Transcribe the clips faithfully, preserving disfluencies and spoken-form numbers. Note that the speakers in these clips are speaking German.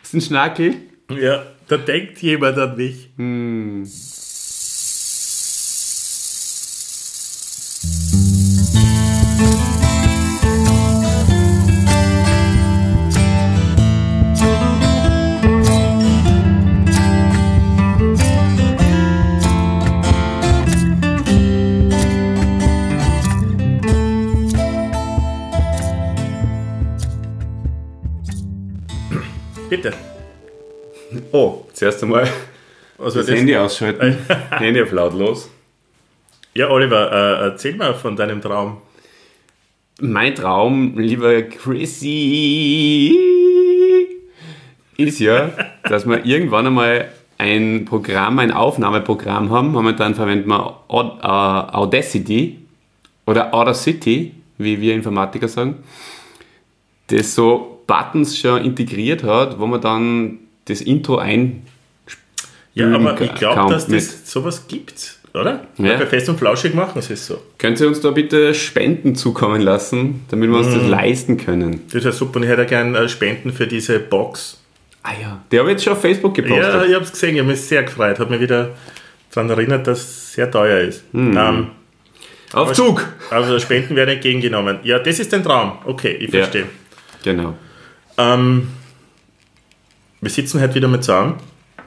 Ist ein Schnackel? Ja, da denkt jemand an mich. Hm. Bitte. Oh, zuerst einmal Was war das das? Handy ausschalten. Handy auf lautlos. Ja, Oliver, äh, erzähl mal von deinem Traum. Mein Traum, lieber Chrissy, ist ja, dass wir irgendwann einmal ein Programm, ein Aufnahmeprogramm haben. Momentan verwenden wir Aud- äh, Audacity oder Audacity, wie wir Informatiker sagen, das so Buttons schon integriert hat, wo man dann das Intro ein Ja, aber ich kann glaube, dass mit- das sowas gibt, oder? Ja. Weil bei Fest und Flauschig machen sie es so. Könnt ihr uns da bitte Spenden zukommen lassen, damit wir uns Mhm. das leisten können? Das wäre super und ich hätte gerne äh, Spenden für diese Box. Ah ja, der habe ich jetzt schon auf Facebook gepostet. Ja, ich habe es gesehen, ich habe mich sehr gefreut. Hat mich wieder daran erinnert, dass es sehr teuer ist. Mhm. Ähm, Auf Zug! also Spenden werden entgegengenommen. Ja, das ist ein Traum. Okay, ich Ja. verstehe. Genau. Ähm, wir sitzen heute wieder mit zusammen,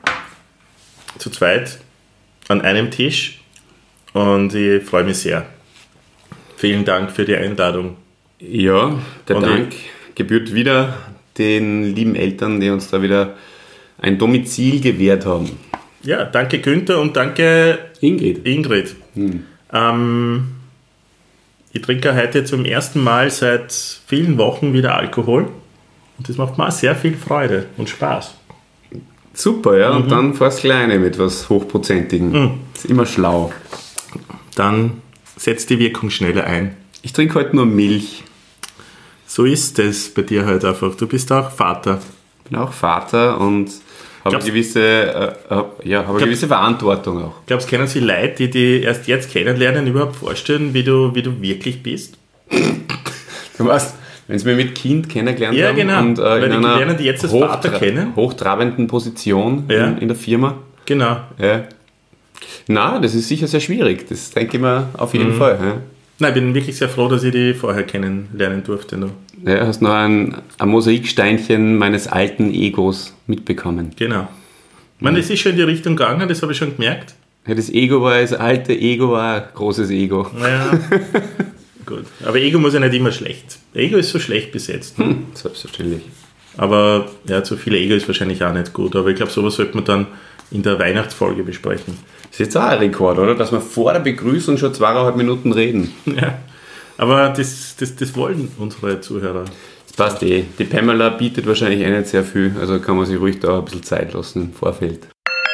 zu zweit, an einem Tisch und ich freue mich sehr. Vielen Dank für die Einladung. Ja, der Und Dank gebührt wieder den lieben Eltern, die uns da wieder ein Domizil gewährt haben. Ja, danke Günther und danke Ingrid. Ingrid. Ähm, ich trinke heute zum ersten Mal seit vielen Wochen wieder Alkohol und das macht mir auch sehr viel Freude und Spaß. Super, ja, Mhm. und dann fast Kleine mit was Hochprozentigem. Ist immer schlau. Dann setzt die Wirkung schneller ein. Ich trinke heute nur Milch. So ist es bei dir halt einfach. Du bist auch Vater. Bin auch Vater und habe Glaubst- gewisse, äh, hab, ja, habe eine gewisse Verantwortung auch. Glaubst du, können Sie Leute, die dich erst jetzt kennenlernen, überhaupt vorstellen, wie du, wie du wirklich bist? Du weißt, wenn sie mich mit Kind kennengelernt Ja, haben genau. und äh, Weil in die einer lernen die jetzt als Vater kennen. hochtrabenden Position Ja. in, in der Firma. Genau. Ja. Na, das ist sicher sehr schwierig. Das denke ich mir auf jeden Mhm. Fall. Ja. Nein, ich bin wirklich sehr froh, dass ich die vorher kennenlernen durfte. Noch. Ja, hast noch ein, ein Mosaiksteinchen meines alten Egos mitbekommen. Genau. Ich meine, das ist schon in die Richtung gegangen, das habe ich schon gemerkt. Ja, das Ego war, das alte Ego war ein großes Ego. Naja, gut. Aber Ego muss ja nicht immer schlecht. Ego ist so schlecht besetzt. Hm, selbstverständlich. Aber ja, zu viel Ego ist wahrscheinlich auch nicht gut. Aber ich glaube, sowas sollte man dann in der Weihnachtsfolge besprechen. Das ist jetzt auch ein Rekord, oder? Dass wir vor der Begrüßung schon zweieinhalb Minuten reden. Ja. Aber das, das, das wollen unsere Zuhörer. Das passt eh. Die Pamela bietet wahrscheinlich eh nicht sehr viel, also kann man sich ruhig da ein bisschen Zeit lassen im Vorfeld.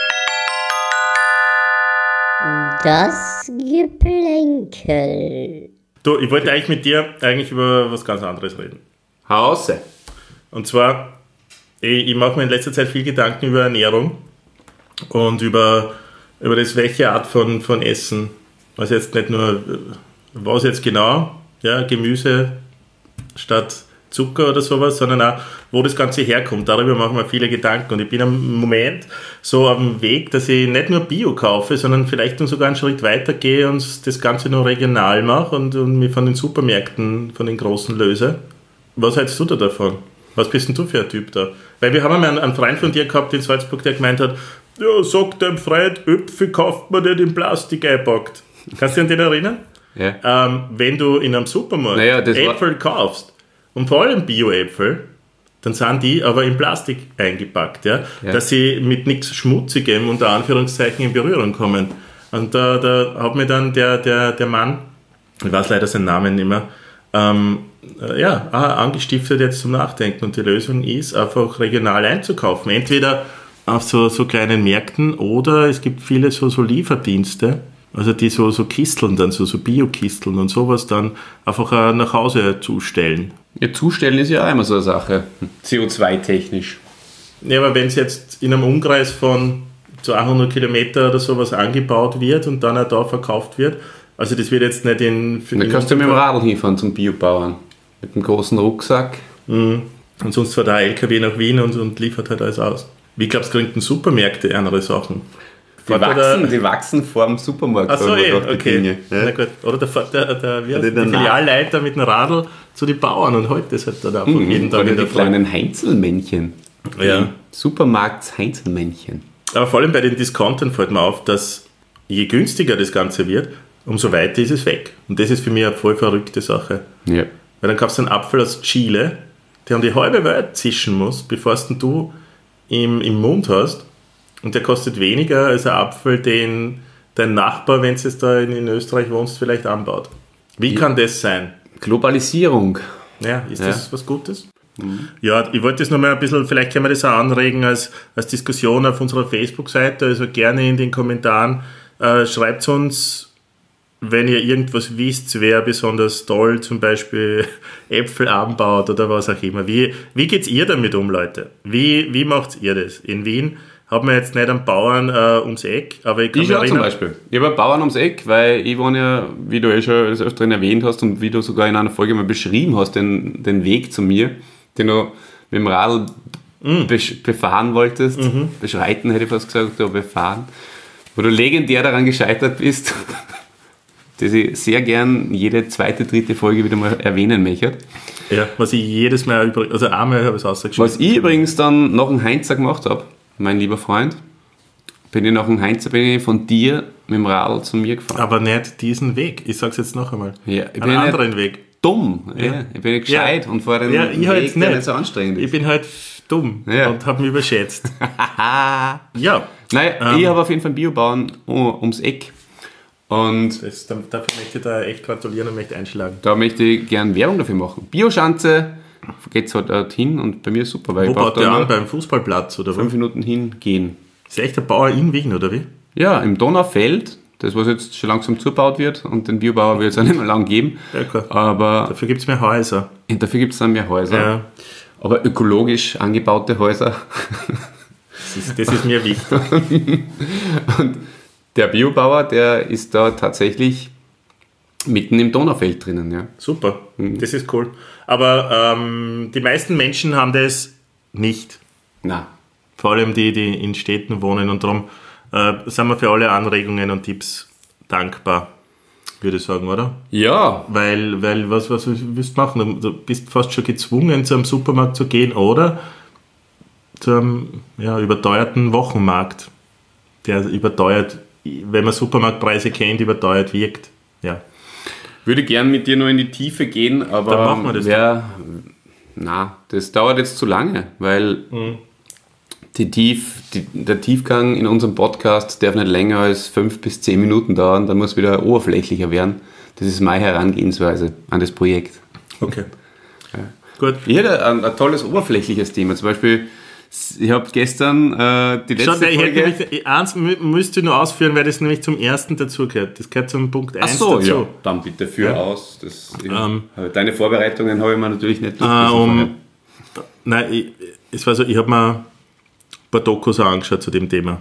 Das Geplänkel. Du, ich wollte eigentlich mit dir eigentlich über was ganz anderes reden. Hause. Und zwar, ich, ich mache mir in letzter Zeit viel Gedanken über Ernährung und über, über das, welche Art von, von Essen. Also jetzt nicht nur, was jetzt genau, ja, Gemüse statt Zucker oder sowas, sondern auch, wo das Ganze herkommt. Darüber machen wir viele Gedanken. Und ich bin am Moment so auf dem Weg, dass ich nicht nur Bio kaufe, sondern vielleicht noch sogar einen Schritt weiter gehe und das Ganze nur regional mache und, und mich von den Supermärkten, von den großen löse. Was hältst du da davon? Was bist denn du für ein Typ da? Weil wir haben einmal einen, einen Freund von dir gehabt in Salzburg, der gemeint hat, ja, sagt dem Freund, Äpfel kauft man nicht in Plastik eingepackt. Kannst du dich an den erinnern? Ja. Ähm, wenn du in einem Supermarkt Naja, das war- Äpfel kaufst, und vor allem Bio-Äpfel, dann sind die aber in Plastik eingepackt, ja? Ja. Dass sie mit nichts Schmutzigem unter Anführungszeichen in Berührung kommen. Und da, da hat mir dann der, der, der Mann, ich weiß leider seinen Namen nicht mehr, ähm, äh, ja, auch angestiftet jetzt zum Nachdenken. Und die Lösung ist, einfach regional einzukaufen. Entweder auf so, so kleinen Märkten oder es gibt viele so, so Lieferdienste, also die so, so Kisteln dann, so, so Bio-Kisteln und sowas dann einfach äh, nach Hause zustellen. Ja, zustellen ist ja auch immer so eine Sache. C O zwei technisch. Ja, aber wenn es jetzt in einem Umkreis von zweihundert Kilometer oder sowas angebaut wird und dann auch da verkauft wird, also das wird jetzt nicht in... Da kannst du mit dem Radl hinfahren zum Biobauern. Mit dem großen Rucksack. Mhm. Und sonst fährt der L K W nach Wien und, und liefert halt alles aus. Wie glaubst du, kriegen Supermärkte andere Sachen? Die wachsen, die wachsen vor dem Supermarkt. Ach so, da, eh, da die okay. Dinge, ja. Na gut. Oder der, der, der, wie heißt Oder der der Filialleiter mit dem Radl zu den Bauern und holt das halt dann einfach Mhm. jeden Tag Oder in der die Früh. kleinen Heinzelmännchen. Ja. Supermarkts-Heinzelmännchen. Aber vor allem bei den Discountern fällt mir auf, dass je günstiger das Ganze wird, umso weiter ist es weg. Und das ist für mich eine voll verrückte Sache. Ja. Weil dann kaufst du einen Apfel aus Chile, der um die halbe Welt zischen muss, bevor es du im, im Mund hast. Und der kostet weniger als ein Apfel, den dein Nachbar, wenn du da in, in Österreich wohnst, vielleicht anbaut. Wie Ja. kann das sein? Globalisierung. Ja, ist Ja. das was Gutes? Mhm. Ja, ich wollte das nochmal ein bisschen, vielleicht können wir das auch anregen als, als Diskussion auf unserer Facebook-Seite, also gerne in den Kommentaren. Äh, schreibt uns, wenn ihr irgendwas wisst, wer besonders toll zum Beispiel Äpfel anbaut oder was auch immer. Wie, wie geht ihr damit um, Leute? Wie, wie macht ihr das? In Wien haben wir jetzt nicht einen Bauern äh, ums Eck, aber ich kann Ich mich auch zum erinnern, Beispiel. Ich habe einen Bauern ums Eck, weil ich wohne ja, wie du eh schon des Öfteren erwähnt hast und wie du sogar in einer Folge mal beschrieben hast, den, den Weg zu mir, den du mit dem Radl Mm. besch- befahren wolltest. Mhm. Beschreiten hätte ich fast gesagt, aber befahren. Wo du legendär daran gescheitert bist, dass ich sehr gern jede zweite, dritte Folge wieder mal erwähnen möchte. ja, was ich jedes Mal, übrig- also einmal habe ich es ausgeschrieben. Was ich übrigens dann nach dem Heinzer gemacht habe, mein lieber Freund, bin ich nach dem Heinzer bin ich von dir mit dem Radl zu mir gefahren. Aber nicht diesen Weg. Ich sage es jetzt noch einmal. Ja, ich bin Einen ja nicht anderen Weg. dumm. Ja. Ich bin nicht gescheit Ja. und fahre den Ja, ich halt Weg, der nicht. nicht so anstrengend Ich ist. bin halt dumm Ja. und habe mich überschätzt. ja, Nein, Ähm. ich habe auf jeden Fall einen Biobauern um, ums Eck. Und das, dafür möchte ich da echt gratulieren und möchte einschlagen. da möchte ich gern Werbung dafür machen. Bioschanze geht halt dorthin und bei mir ist super, weil Wo ich brauche baut der da an? nur Beim Fußballplatz oder wo? fünf Minuten hingehen. Ist echt der Bauer in Wien, oder wie? Ja, im Donaufeld, das was jetzt schon langsam zugebaut wird und den Biobauer wird es auch nicht mehr lang geben. Ja, klar. Aber Dafür gibt es mehr Häuser. dafür gibt es dann mehr Häuser. Ja. Aber ökologisch angebaute Häuser. Das ist, das ist mir wichtig. Und der Biobauer, der ist da tatsächlich mitten im Donaufeld drinnen. Ja. Super, Mhm. das ist cool. Aber ähm, die meisten Menschen haben das nicht. Na, Vor allem die, die in Städten wohnen. Und darum äh, sind wir für alle Anregungen und Tipps dankbar, würde ich sagen, oder? ja, Weil, weil was, was willst du machen? Du bist fast schon gezwungen, zu einem Supermarkt zu gehen oder zu einem ja, überteuerten Wochenmarkt, der überteuert, wenn man Supermarktpreise kennt, überteuert wirkt. Ja. würde gern mit dir nur in die Tiefe gehen, aber Dann machen wir das wär, na, das dauert jetzt zu lange, weil Mhm. die Tief, die, der Tiefgang in unserem Podcast darf nicht länger als fünf bis zehn Minuten dauern, dann muss wieder oberflächlicher werden. Das ist meine Herangehensweise an das Projekt. Okay. Gut. Ich hätte ein, ein tolles oberflächliches Thema, zum Beispiel, ich habe gestern äh, die letzte Schon, ich Folge... hätte nämlich, eins mü- müsste ich nur ausführen, weil das nämlich zum ersten dazugehört. Das gehört zum Punkt Ach eins so, dazu. ja, dann bitte für Ja. aus. Das, Ähm. deine Vorbereitungen habe ich mir natürlich nicht Äh, durchgelesen um, vorher. nein, ich, es war so, ich habe mir ein paar Dokus auch angeschaut zu dem Thema,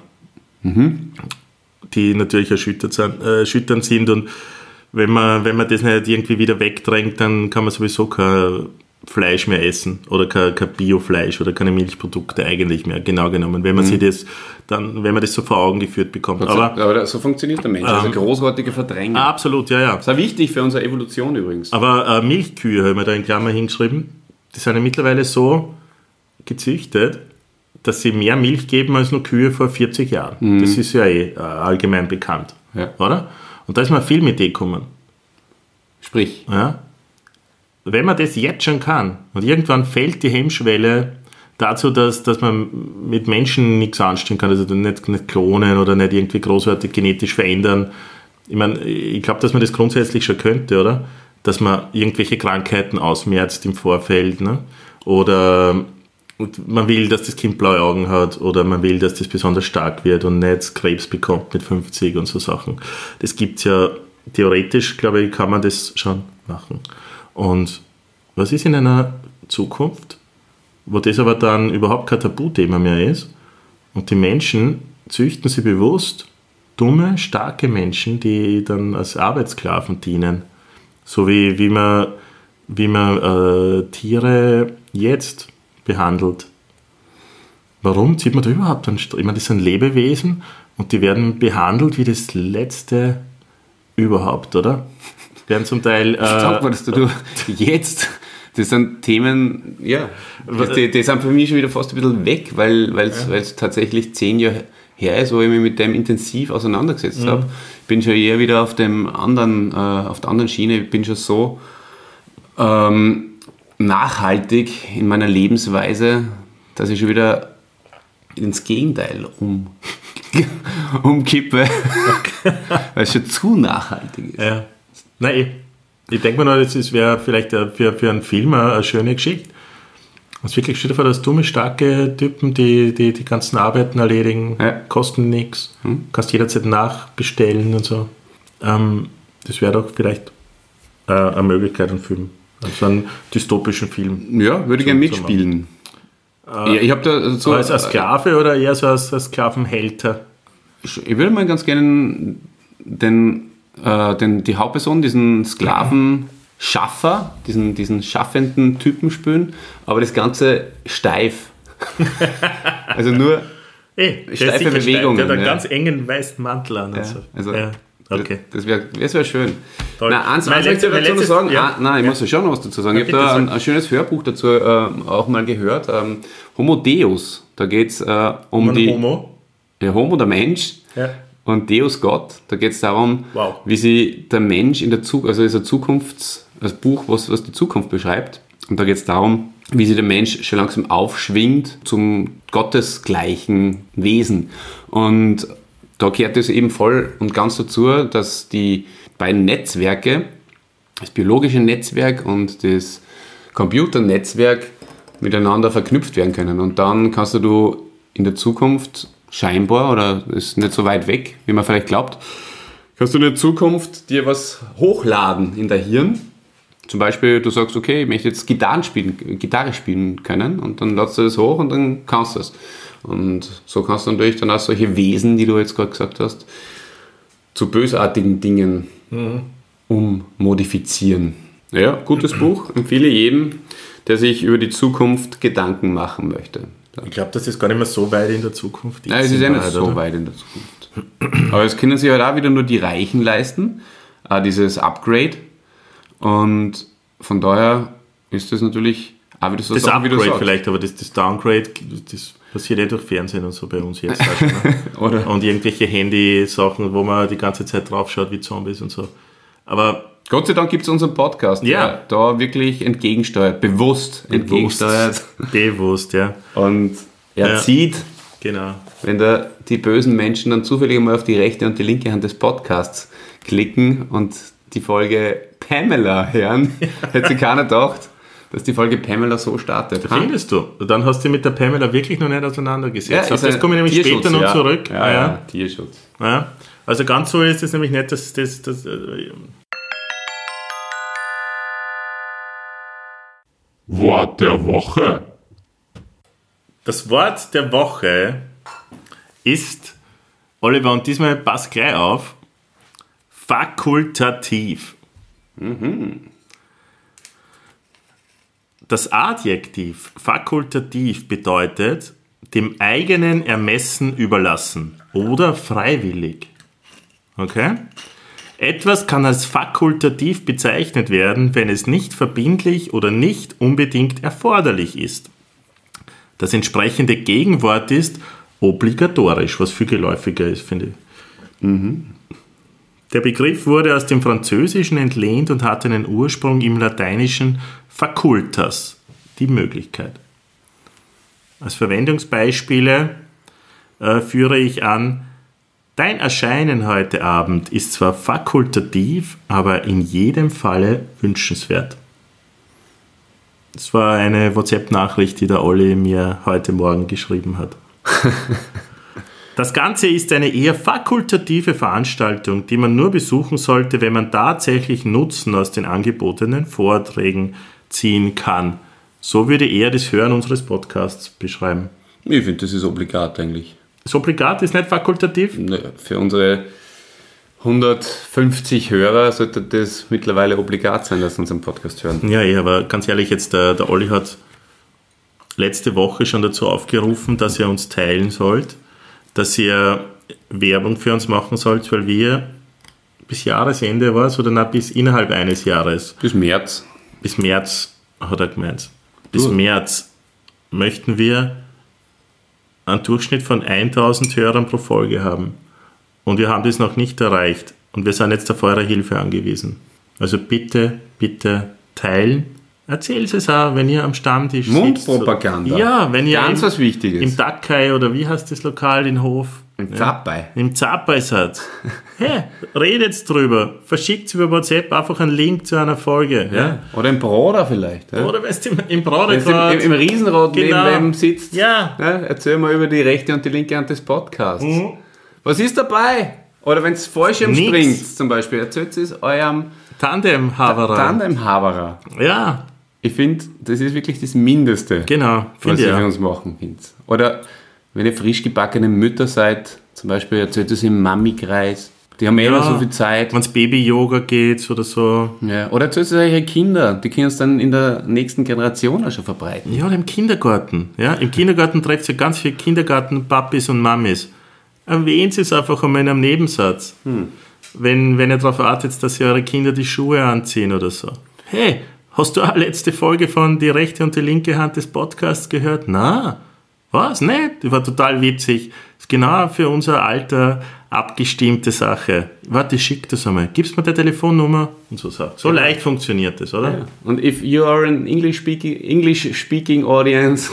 die natürlich erschüttert sind, äh, erschütternd sind und wenn man, wenn man das nicht irgendwie wieder wegdrängt, dann kann man sowieso kein Fleisch mehr essen oder kein, kein Biofleisch oder keine Milchprodukte eigentlich mehr, genau genommen, wenn man sich das dann, wenn man das so vor Augen geführt bekommt. Aber, Aber aber so funktioniert der Mensch, also Ähm. großartige Verdrängung. absolut, ja, ja. Das ist auch wichtig für unsere Evolution übrigens. Aber äh, Milchkühe, habe ich mir da in Klammer hingeschrieben, die sind ja mittlerweile so gezüchtet, dass sie mehr Milch geben als nur Kühe vor vierzig Jahren. Das ist ja eh äh, allgemein bekannt, Ja. oder? Und da ist man viel mit dem gekommen. Sprich, Ja? Wenn man das jetzt schon kann und irgendwann fällt die Hemmschwelle dazu, dass, dass man mit Menschen nichts anstellen kann, also nicht, nicht klonen oder nicht irgendwie großartig genetisch verändern. Ich meine, ich glaube, dass man das grundsätzlich schon könnte, oder? Dass man irgendwelche Krankheiten ausmerzt im Vorfeld, ne? Oder und man will, dass das Kind blaue Augen hat oder man will, dass das besonders stark wird und nicht Krebs bekommt mit fünfzig und so Sachen. Das gibt's ja theoretisch, glaube ich, kann man das schon machen. Und was ist in einer Zukunft, wo das aber dann überhaupt kein Tabuthema mehr ist und die Menschen züchten sie bewusst dumme, starke Menschen, die dann als Arbeitssklaven dienen. So wie, wie man, wie man äh, Tiere jetzt behandelt. Warum zieht man da überhaupt einen Strich? Ich meine, das sind Lebewesen und die werden behandelt wie das Letzte überhaupt, oder? Werden zum Teil... Äh, Sag mal, dass du jetzt... Das sind Themen, ja, die, die sind für mich schon wieder fast ein bisschen weg, weil es ja. tatsächlich zehn Jahre her ist, wo ich mich mit dem intensiv auseinandergesetzt mhm. habe. Ich bin schon eher wieder auf dem anderen, äh, auf der anderen Schiene. Ich bin schon so ähm, nachhaltig in meiner Lebensweise, dass ich schon wieder ins Gegenteil um, umkippe, weil es schon zu nachhaltig ist. Ja. Nein, ich denke mir noch, das wäre vielleicht für, für einen Film eine schöne Geschichte. Es wirklich steht vor, dass dumme, starke Typen, die die, die ganzen Arbeiten erledigen, ja. kosten nichts, hm? kannst jederzeit nachbestellen und so. Ähm, das wäre doch vielleicht äh, eine Möglichkeit, einen Film, also einen dystopischen Film. Ja, würde ich gerne mitspielen. Äh, ja, ich habe da so als, als Sklave oder eher so als, als Sklavenhälter? Ich würde mal ganz gerne den Äh, den, die Hauptperson, diesen Sklavenschaffer, diesen, diesen schaffenden Typen spielen, aber das Ganze steif. Also nur Ey, steife Bewegungen. Der hat einen ja. ganz engen weißen Mantel an. Ja, und so. also ja, okay. Das wäre das wär schön. Toll. Na, eins, eins letzte, möchte ich dazu noch sagen. Ja. Ah, nein, ich ja. muss ja schon noch was dazu sagen. Ja, ich habe da ein, ein schönes Hörbuch dazu äh, auch mal gehört. Ähm, Homo Deus. Da geht es äh, um Man die... Homo? Der Homo, der Mensch. Ja. Und Deus Gott, da geht es darum, wow. wie sich der Mensch in der Zukunft, also ist ein Zukunfts, das Buch, was, was die Zukunft beschreibt, und da geht es darum, wie sich der Mensch schon langsam aufschwingt zum gottesgleichen Wesen. Und da gehört es eben voll und ganz dazu, dass die beiden Netzwerke, das biologische Netzwerk und das Computernetzwerk, miteinander verknüpft werden können. Und dann kannst du in der Zukunft scheinbar, oder ist nicht so weit weg, wie man vielleicht glaubt, kannst du in der Zukunft dir was hochladen in dein Hirn. Zum Beispiel, du sagst, okay, ich möchte jetzt Gitarre spielen, Gitarre spielen können, und dann ladst du das hoch und dann kannst du es. Und so kannst du natürlich dann auch solche Wesen, die du jetzt gerade gesagt hast, zu bösartigen Dingen mhm. ummodifizieren. Ja, gutes Buch, empfehle jedem, der sich über die Zukunft Gedanken machen möchte. Ich glaube, das ist gar nicht mehr so weit in der Zukunft. Nein, es ist ja nicht so oder? weit in der Zukunft. Aber es können sich halt auch wieder nur die Reichen leisten, äh, dieses Upgrade. Und von daher ist das natürlich auch wieder so das Sachen, Upgrade wie du sagst. vielleicht, aber das, das Downgrade, das passiert ja durch Fernsehen und so bei uns jetzt. Auch schon, ne? Oder? Und irgendwelche Handy-Sachen, wo man die ganze Zeit drauf schaut wie Zombies und so. Aber Gott sei Dank gibt es unseren Podcast, ja. der da wirklich entgegensteuert, bewusst, bewusst entgegensteuert. Bewusst, ja. Und er ja. zieht, genau. wenn da die bösen Menschen dann zufällig mal auf die rechte und die linke Hand des Podcasts klicken und die Folge Pamela hören, hätte sich keiner gedacht, dass die Folge Pamela so startet. Findest du? Dann hast du dich mit der Pamela wirklich noch nicht auseinandergesetzt. Ja, also das komme ich nämlich Tierschutz, später noch ja. zurück. Ja, ah, ja. ja, Tierschutz. Ja. Also ganz so ist es nämlich nicht, dass das... das äh, Wort der Woche. Das Wort der Woche ist, Oliver, und diesmal pass gleich auf, fakultativ. Mhm. Das Adjektiv fakultativ bedeutet dem eigenen Ermessen überlassen oder freiwillig. Okay? Etwas kann als fakultativ bezeichnet werden, wenn es nicht verbindlich oder nicht unbedingt erforderlich ist. Das entsprechende Gegenwort ist obligatorisch, was viel geläufiger ist, finde ich. Mhm. Der Begriff wurde aus dem Französischen entlehnt und hat einen Ursprung im Lateinischen facultas, die Möglichkeit. Als Verwendungsbeispiele äh, führe ich an: Dein Erscheinen heute Abend ist zwar fakultativ, aber in jedem Falle wünschenswert. Das war eine WhatsApp-Nachricht, die der Olli mir heute Morgen geschrieben hat. Das Ganze ist eine eher fakultative Veranstaltung, die man nur besuchen sollte, wenn man tatsächlich Nutzen aus den angebotenen Vorträgen ziehen kann. So würde er das Hören unseres Podcasts beschreiben. Ich finde, das ist obligat eigentlich. Das Obligat ist nicht fakultativ? Für unsere hundertfünfzig Hörer sollte das mittlerweile obligat sein, dass sie unseren Podcast hören. Ja, ja, aber ganz ehrlich, jetzt der, der Olli hat letzte Woche schon dazu aufgerufen, dass ihr uns teilen sollt, dass ihr Werbung für uns machen sollt, weil wir bis Jahresende war es oder na, bis innerhalb eines Jahres. Bis März. Bis März, hat er gemeint. Bis Gut. März möchten wir einen Durchschnitt von tausend Hörern pro Folge haben. Und wir haben das noch nicht erreicht. Und wir sind jetzt auf eure Hilfe angewiesen. Also bitte, bitte teilen. Erzählt es auch, wenn ihr am Stammtisch sitzt. Mundpropaganda. Ja, wenn ihr Ganz im, was Wichtiges. im Dakai oder wie heißt das Lokal, den Hof? Im Zappei. Im Zappei seid. Hey, redet drüber. Verschickt über WhatsApp einfach einen Link zu einer Folge. Ja. Ja. Oder im Broder vielleicht. Ja. Oder weißt du, im, im Wenn Bradegrad. du im, im Riesenrad Genau. neben wem sitzt, Ja. ja, erzähl mal über die rechte und die linke Hand des Podcasts. Mhm. Was ist dabei? Oder wenn es Fallschirm Nix. springt zum Beispiel, erzählt es eurem Tandem-Haverer. Tandem-Haverer. Ja, Ich finde, das ist wirklich das Mindeste, genau. was Finde ihr ich für auch. uns machen könnt. Oder wenn ihr frisch gebackene Mütter seid, zum Beispiel erzählt es im Mami-Kreis. Die haben eh Ja. immer so viel Zeit. Wenn es Baby-Yoga geht oder so. Ja. Oder erzählt es eure Kinder. Die können es dann in der nächsten Generation auch schon verbreiten. Ja, oder im Kindergarten. Ja, im Kindergarten trefft ihr ganz viele Kindergarten-Papis und Mamis. Erwähnt es einfach einmal in einem Nebensatz. Hm. Wenn, wenn ihr darauf wartet, dass ihr eure Kinder die Schuhe anziehen oder so. Hey, hast du auch letzte Folge von Die rechte und die linke Hand des Podcasts gehört? Na, was? Nicht? Die war total witzig. Ist genau für unser Alter abgestimmte Sache. Warte, ich schick das einmal. Gibst mir die Telefonnummer? Und so so. So leicht funktioniert das, oder? Ja. Und if you are an English speaking, English speaking audience,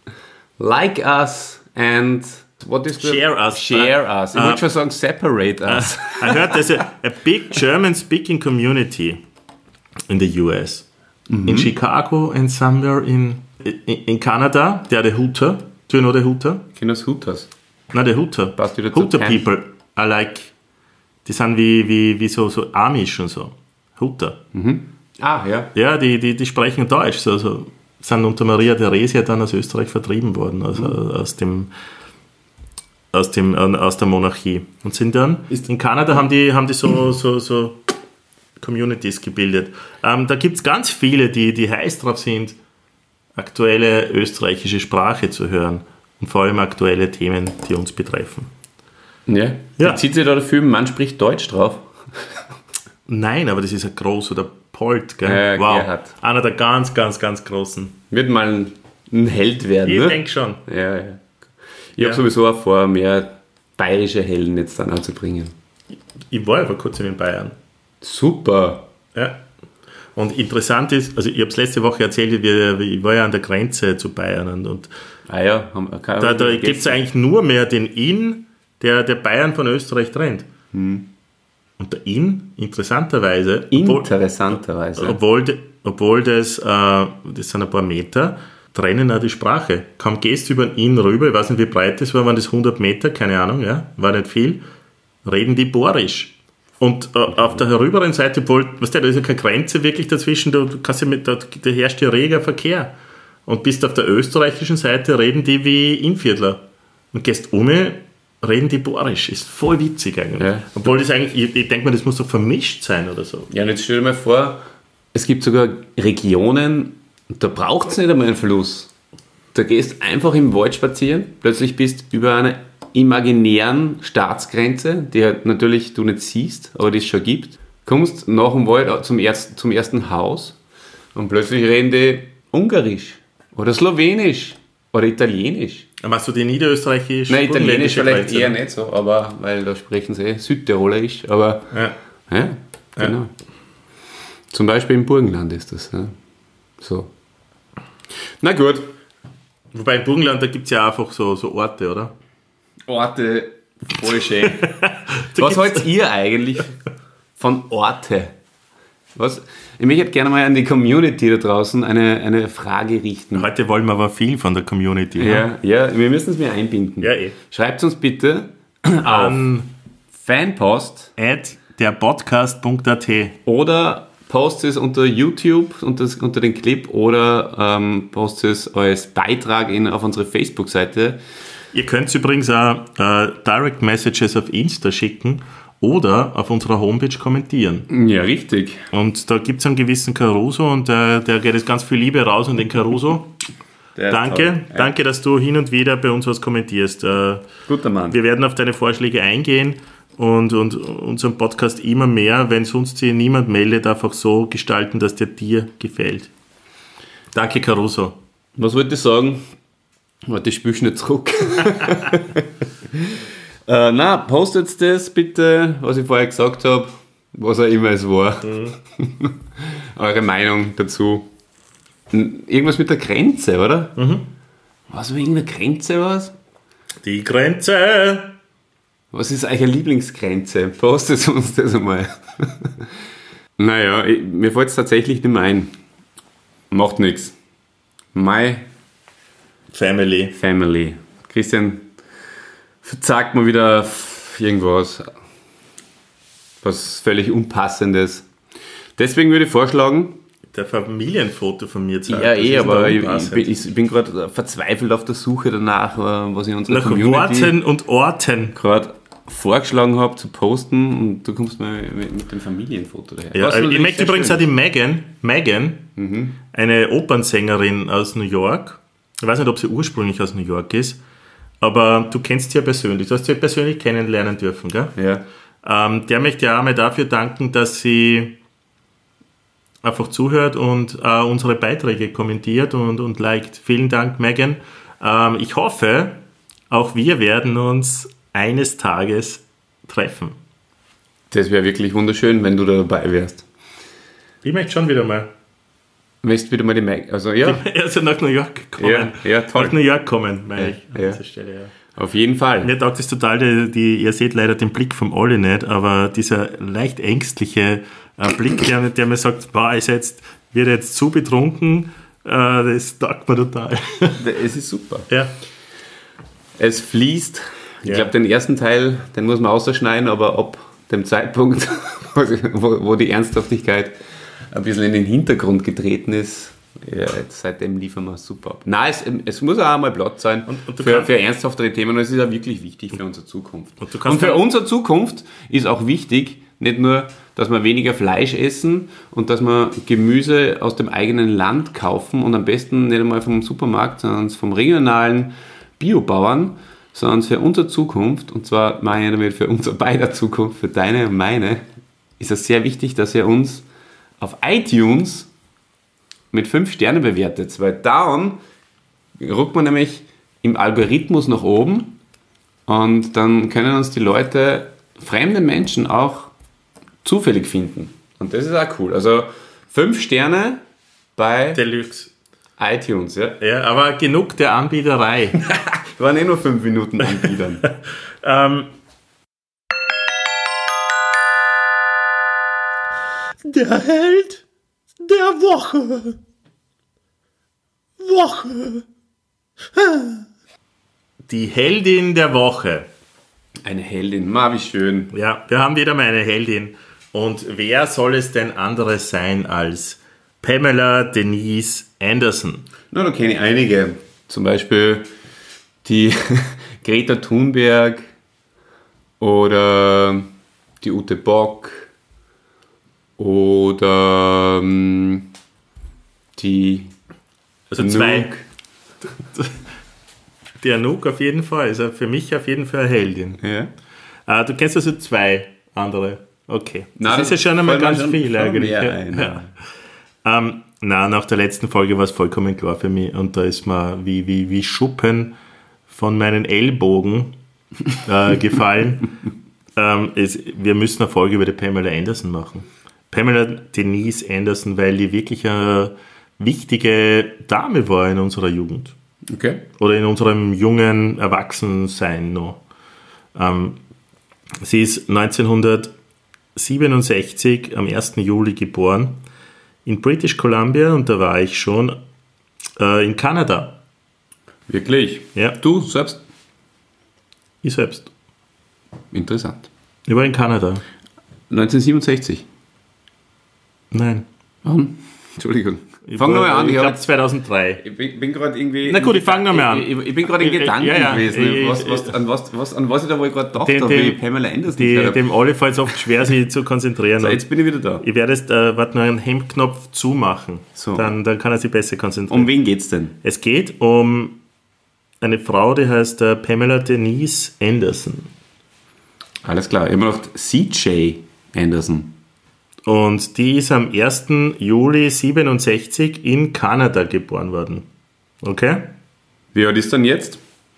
like us and what is the Share us. Share us. Ich Uh, wollte schon sagen, separate us. I heard there's a, a big German-speaking community in the U S. In Chicago and somewhere in, in, in Canada. They're the Hooter. Do you know the Hooter? Kinos Hutas. Na, the Hooter. Passt wieder zu Hooter Camp. people. I like, die sind wie, wie, wie so, so Amish und so. Hooter. Ah, ja. Ja, die, die, die sprechen Deutsch. So, so, sind unter Maria Theresia dann aus Österreich vertrieben worden, also aus dem aus dem aus der Monarchie und sind dann in Kanada haben die haben die so so so Communities gebildet. Ähm, da gibt es ganz viele, die die heiß drauf sind, aktuelle österreichische Sprache zu hören und vor allem aktuelle Themen, die uns betreffen. Ja. Ja. Wie zieht sich da der Film Mann spricht Deutsch drauf? Nein, aber das ist ein groß oder Polt, gell? Ja, wow, Gerhard. einer der ganz ganz ganz großen. Wird mal ein, ein Held werden, Ich ne? denke schon. Ja, ja. Ich Ja. habe sowieso auch vor, mehr bayerische Helden jetzt dann anzubringen. Ich war ja vor kurzem in Bayern. Super. Ja. Und interessant ist, also ich habe es letzte Woche erzählt, wir- ich war ja an der Grenze zu Bayern und, und Ah ja, haben, kann, da, da gibt es eigentlich nur mehr den Inn, der, der Bayern von Österreich trennt. Und der Inn, interessanterweise, obwohl, Interessanterweise. obwohl, de- obwohl das, äh, das sind ein paar Meter, trennen auch die Sprache. Kaum gehst du über den Inn rüber, ich weiß nicht, wie breit das war, waren das hundert Meter, keine Ahnung, ja, war nicht viel, reden die Borisch. Und äh, auf der herüberen Seite, obwohl, weißt du, da ist ja keine Grenze wirklich dazwischen, du, du kannst ja mit, da, da herrscht ja reger Verkehr. Und bist auf der österreichischen Seite, reden die wie Innviertler. Und gehst um, reden die Borisch. Ist voll witzig eigentlich. Ja. Obwohl das eigentlich, ich, ich denke mal, das muss doch vermischt sein oder so. Ja, und jetzt stell dir mal vor, es gibt sogar Regionen, da braucht es nicht einmal einen Fluss. Da gehst einfach im Wald spazieren, plötzlich bist du über einer imaginären Staatsgrenze, die halt natürlich du nicht siehst, aber die es schon gibt, kommst nach dem Wald zum, erst, zum ersten Haus und plötzlich reden die Ungarisch oder Slowenisch oder Italienisch. Machst du die niederösterreichische Nein, Italienisch vielleicht Grenze, eher ne? nicht so, aber weil da sprechen sie eh Südtirolerisch, aber Ja. ja, genau. Zum Beispiel im Burgenland ist das. Ja. So. Na gut. Wobei im Burgenland, da gibt es ja einfach so, so Orte, oder? Orte, voll schön. Da Was gibt's- haltet ihr eigentlich von Orte? Was? Ich möchte gerne mal an die Community da draußen eine, eine Frage richten. Heute wollen wir aber viel von der Community. ne? Ja, ja, wir müssen es mir einbinden. Ja, eh. Schreibt uns bitte auf An Fanpost at derpodcast punkt at. oder postet es unter YouTube unter, unter den Clip oder ähm, postet es als Beitrag in, auf unsere Facebook-Seite. Ihr könnt übrigens auch äh, Direct Messages auf Insta schicken oder auf unserer Homepage kommentieren. Ja, richtig. Und da gibt es einen gewissen Caruso und äh, der geht jetzt ganz viel Liebe raus an den Caruso. Der ist danke, toll. Ja. danke, dass du hin und wieder bei uns was kommentierst. Äh, Guter Mann. Wir werden auf deine Vorschläge eingehen und, und unseren Podcast immer mehr, wenn sonst sich niemand meldet, einfach so gestalten, dass der dir gefällt. Danke, Caruso. Was wollte ich sagen? Warte, ich spüre nicht zurück. äh, na, postet das bitte, was ich vorher gesagt habe, was auch immer es war. Mhm. Eure Meinung dazu. Irgendwas mit der Grenze, oder? Mhm. Was war irgendeine Grenze, was? Die Grenze! Was ist eure Lieblingsgrenze? Postet uns das einmal. Naja, ich, mir fällt es tatsächlich nicht mehr ein. Macht nichts. My Family. Family. Christian, verzagt mal wieder irgendwas. Was völlig Unpassendes. Deswegen würde ich vorschlagen, Der Familienfoto von mir zeigt. ja, das eh, ist aber da ich, unpassend. ich bin, ich bin gerade verzweifelt auf der Suche danach, was ich unserer Nach Community Worten und Orten. gerade vorgeschlagen habe zu posten und du kommst mal mit, mit dem Familienfoto daher. Ja, Was ich natürlich möchte sehr übrigens schön auch die Megan, Megan Mhm. eine Opernsängerin aus New York. Ich weiß nicht, ob sie ursprünglich aus New York ist, aber du kennst sie ja persönlich. Du hast sie ja persönlich kennenlernen dürfen, gell? Ja. Ähm, der möchte ja einmal dafür danken, dass sie einfach zuhört und äh, unsere Beiträge kommentiert und, und liked. Vielen Dank, Megan. Ähm, ich hoffe, auch wir werden uns eines Tages treffen. Das wäre wirklich wunderschön, wenn du da dabei wärst. Ich möchte schon wieder mal. Möchtest wieder mal die Mag... Also ja, Also nach New York kommen. Ja, ja, toll. Nach New York kommen, meine Ja, ich. An ja. dieser Stelle, ja. auf jeden Fall. Mir taugt es total, die, die, ihr seht leider den Blick vom Olli nicht, aber dieser leicht ängstliche äh, Blick, der, der mir sagt, boah, ist jetzt, wird jetzt zu betrunken, äh, das taugt mir total. Es ist super. Ja. Es fließt. Ich Ja. glaube, den ersten Teil, den muss man ausschneiden, aber ab dem Zeitpunkt, wo, wo die Ernsthaftigkeit ein bisschen in den Hintergrund getreten ist, ja, jetzt seitdem liefern wir super ab. Nein, es, es muss auch einmal Platz sein Und- und du für, kannst- für ernsthaftere Themen und es ist auch wirklich wichtig für unsere Zukunft. Und du Und, kannst für dann- unsere Zukunft ist auch wichtig, nicht nur, dass wir weniger Fleisch essen und dass wir Gemüse aus dem eigenen Land kaufen und am besten nicht einmal vom Supermarkt, sondern vom regionalen Biobauern, sondern für unsere Zukunft, und zwar meine ich damit für unsere beider Zukunft, für deine und meine, ist es sehr wichtig, dass ihr uns auf iTunes mit fünf Sterne bewertet, weil dann ruckt man nämlich im Algorithmus nach oben und dann können uns die Leute, fremde Menschen auch zufällig finden. Und das ist auch cool. Also fünf Sterne bei Deluxe. iTunes, ja. Ja, aber genug der Anbieterei. Waren eh nur fünf Minuten Anbietern. ähm, der Held der Woche. Woche. Die Heldin der Woche. Eine Heldin, ma wie schön. Ja, wir haben wieder mal eine Heldin. Und wer soll es denn anderes sein als Pamela Denise Anderson? Na, da kenne ich einige. Zum Beispiel die Greta Thunberg oder die Ute Bock oder ähm, die Also zwei. Anouk. Die Anouk auf jeden Fall. Ist für mich auf jeden Fall eine Heldin. Ja. Ah, du kennst also zwei andere. Okay. Das Na, ist ja schon einmal fallen mir ganz schon- viel schon eigentlich. mehr Ja. ein, Ja. Ähm, na, nach der letzten Folge war es vollkommen klar für mich. Und da ist mir wie, wie, wie Schuppen von meinen Ellbogen äh, gefallen. ähm, es, wir müssen eine Folge über die Pamela Anderson machen. Pamela Denise Anderson, weil die wirklich eine wichtige Dame war in unserer Jugend. Okay. Oder in unserem jungen Erwachsensein noch. Ähm, sie ist neunzehnhundertsiebenundsechzig am ersten Juli geboren in British Columbia und da war ich schon äh, in Kanada. Wirklich? Ja. Du selbst? Ich selbst. Interessant. Ich war in Kanada. neunzehnhundertsiebenundsechzig. Nein. Warum? Entschuldigung. Ich Fang nochmal an. Ich Ich, glaube hab- zweitausenddrei. ich bin, bin gerade irgendwie... Na gut, ich fang noch mal an. Ich, ich, ich bin gerade in Gedanken Ja, ja, gewesen, ich- was, was, an, was, was, an was ich da wohl gerade gedacht Den- habe, wie den- ich Pamela Anderson Die, gehört hab. dem Olli fällt es oft schwer, sich zu konzentrieren. So, Und jetzt bin ich wieder da. ich werde jetzt, äh, warte, noch einen Hemdknopf zumachen. So. Dann, dann kann er sich besser konzentrieren. Um wen geht's denn? Es geht um eine Frau, die heißt äh, Pamela Denise Anderson. Alles klar, immer noch C J Anderson. Und die ist am ersten Juli siebenundsechzig in Kanada geboren worden. Okay? Wie alt ist dann jetzt?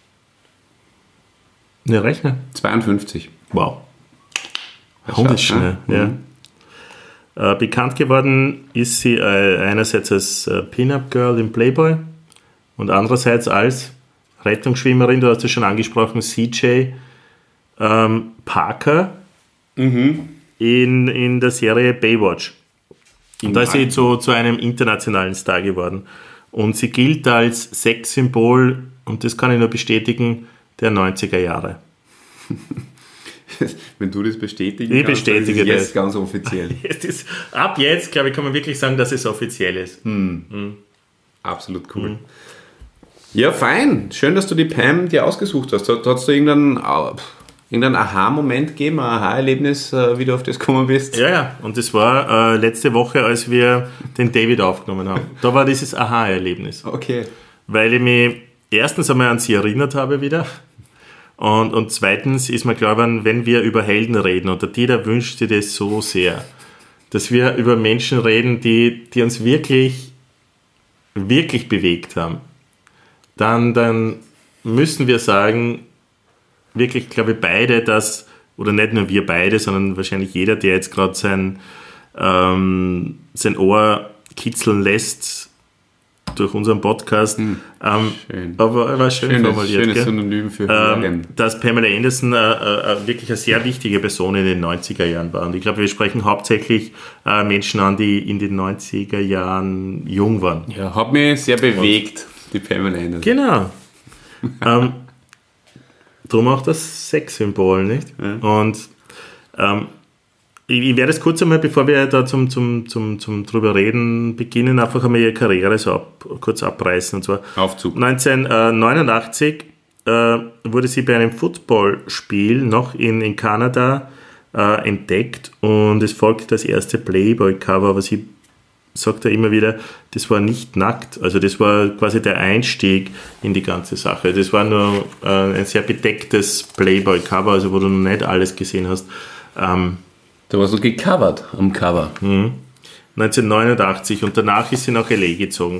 Ne, rechne. zweiundfünfzig. Wow. Das Hundert schaut, schnell, ne? ja. Äh, bekannt geworden ist sie äh, einerseits als äh, Pin-Up-Girl im Playboy und andererseits als Rettungsschwimmerin, du hast es schon angesprochen, C J ähm, Parker in, in der Serie Baywatch. Und da ist sie zu, zu einem internationalen Star geworden. Und sie gilt als Sexsymbol, und das kann ich nur bestätigen, der neunziger Jahre. Wenn du das bestätigen Ich kannst, bestätige dann ist es das. jetzt ganz offiziell. Es ist, ab jetzt, glaube ich, kann man wirklich sagen, dass es offiziell ist. Absolut cool. Ja, fein. Schön, dass du die Pam dir ausgesucht hast. Hat es da irgendeinen, äh, irgendeinen Aha-Moment gegeben, ein Aha-Erlebnis, äh, wie du auf das gekommen bist? Ja, ja, und das war äh, letzte Woche, als wir den David aufgenommen haben. Da war dieses Aha-Erlebnis. Okay. Weil ich mich erstens einmal an sie erinnert habe wieder. Und, und zweitens ist mir klar geworden, wenn wir über Helden reden, und der Dieter wünscht sich das so sehr, dass wir über Menschen reden, die, die uns wirklich, wirklich bewegt haben, dann, dann müssen wir sagen, wirklich, glaube ich, beide, dass, oder nicht nur wir beide, sondern wahrscheinlich jeder, der jetzt gerade sein, ähm, sein Ohr kitzeln lässt durch unseren Podcast. Hm, ähm, schön. Aber war schön Schönes, formuliert. schönes gell? Synonym für ähm, Hören. dass Pamela Anderson äh, äh, wirklich eine sehr wichtige Person in den neunziger Jahren war. Und ich glaube, wir sprechen hauptsächlich äh, Menschen an, die in den neunziger Jahren jung waren. Ja, hat mich sehr bewegt, die Pamela Anderson. Genau. ähm, drum auch das Sexsymbol, nicht? Ja. Und ähm, ich, ich werde es kurz einmal, bevor wir da zum, zum, zum, zum drüber reden beginnen, einfach einmal ihre Karriere so ab, kurz abreißen. Und zwar Aufzug. neunzehnhundertneunundachtzig äh, wurde sie bei einem Footballspiel noch in, in Kanada äh, entdeckt und es folgte das erste Playboy-Cover, aber sie sagt er immer wieder, das war nicht nackt, also das war quasi der Einstieg in die ganze Sache. Das war nur äh, ein sehr bedecktes Playboy-Cover, also wo du noch nicht alles gesehen hast. Ähm, Da war so gecovert am Cover. neunzehnhundertneunundachtzig und danach ist sie nach L A gezogen.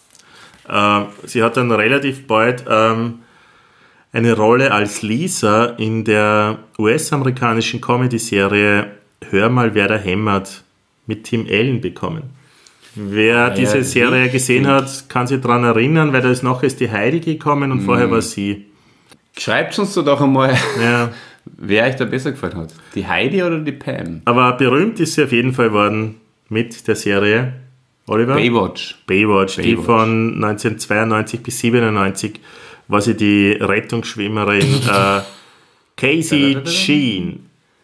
Äh, sie hat dann relativ bald ähm, eine Rolle als Lisa in der U S-amerikanischen Comedy-Serie Hör mal, wer da hämmert mit Tim Allen bekommen. Wer diese ja, Serie richtig. gesehen hat, kann sich daran erinnern, weil da ist noch ist die Heidi gekommen und vorher war sie. Schreibt uns doch einmal, Ja. wer euch da besser gefallen hat. Die Heidi oder die Pam? Aber berühmt ist sie auf jeden Fall worden mit der Serie Oliver? Baywatch. Baywatch, die Baywatch. von neunzehnhundertzweiundneunzig bis siebenundneunzig war sie die Rettungsschwimmerin äh, Casey Sheen,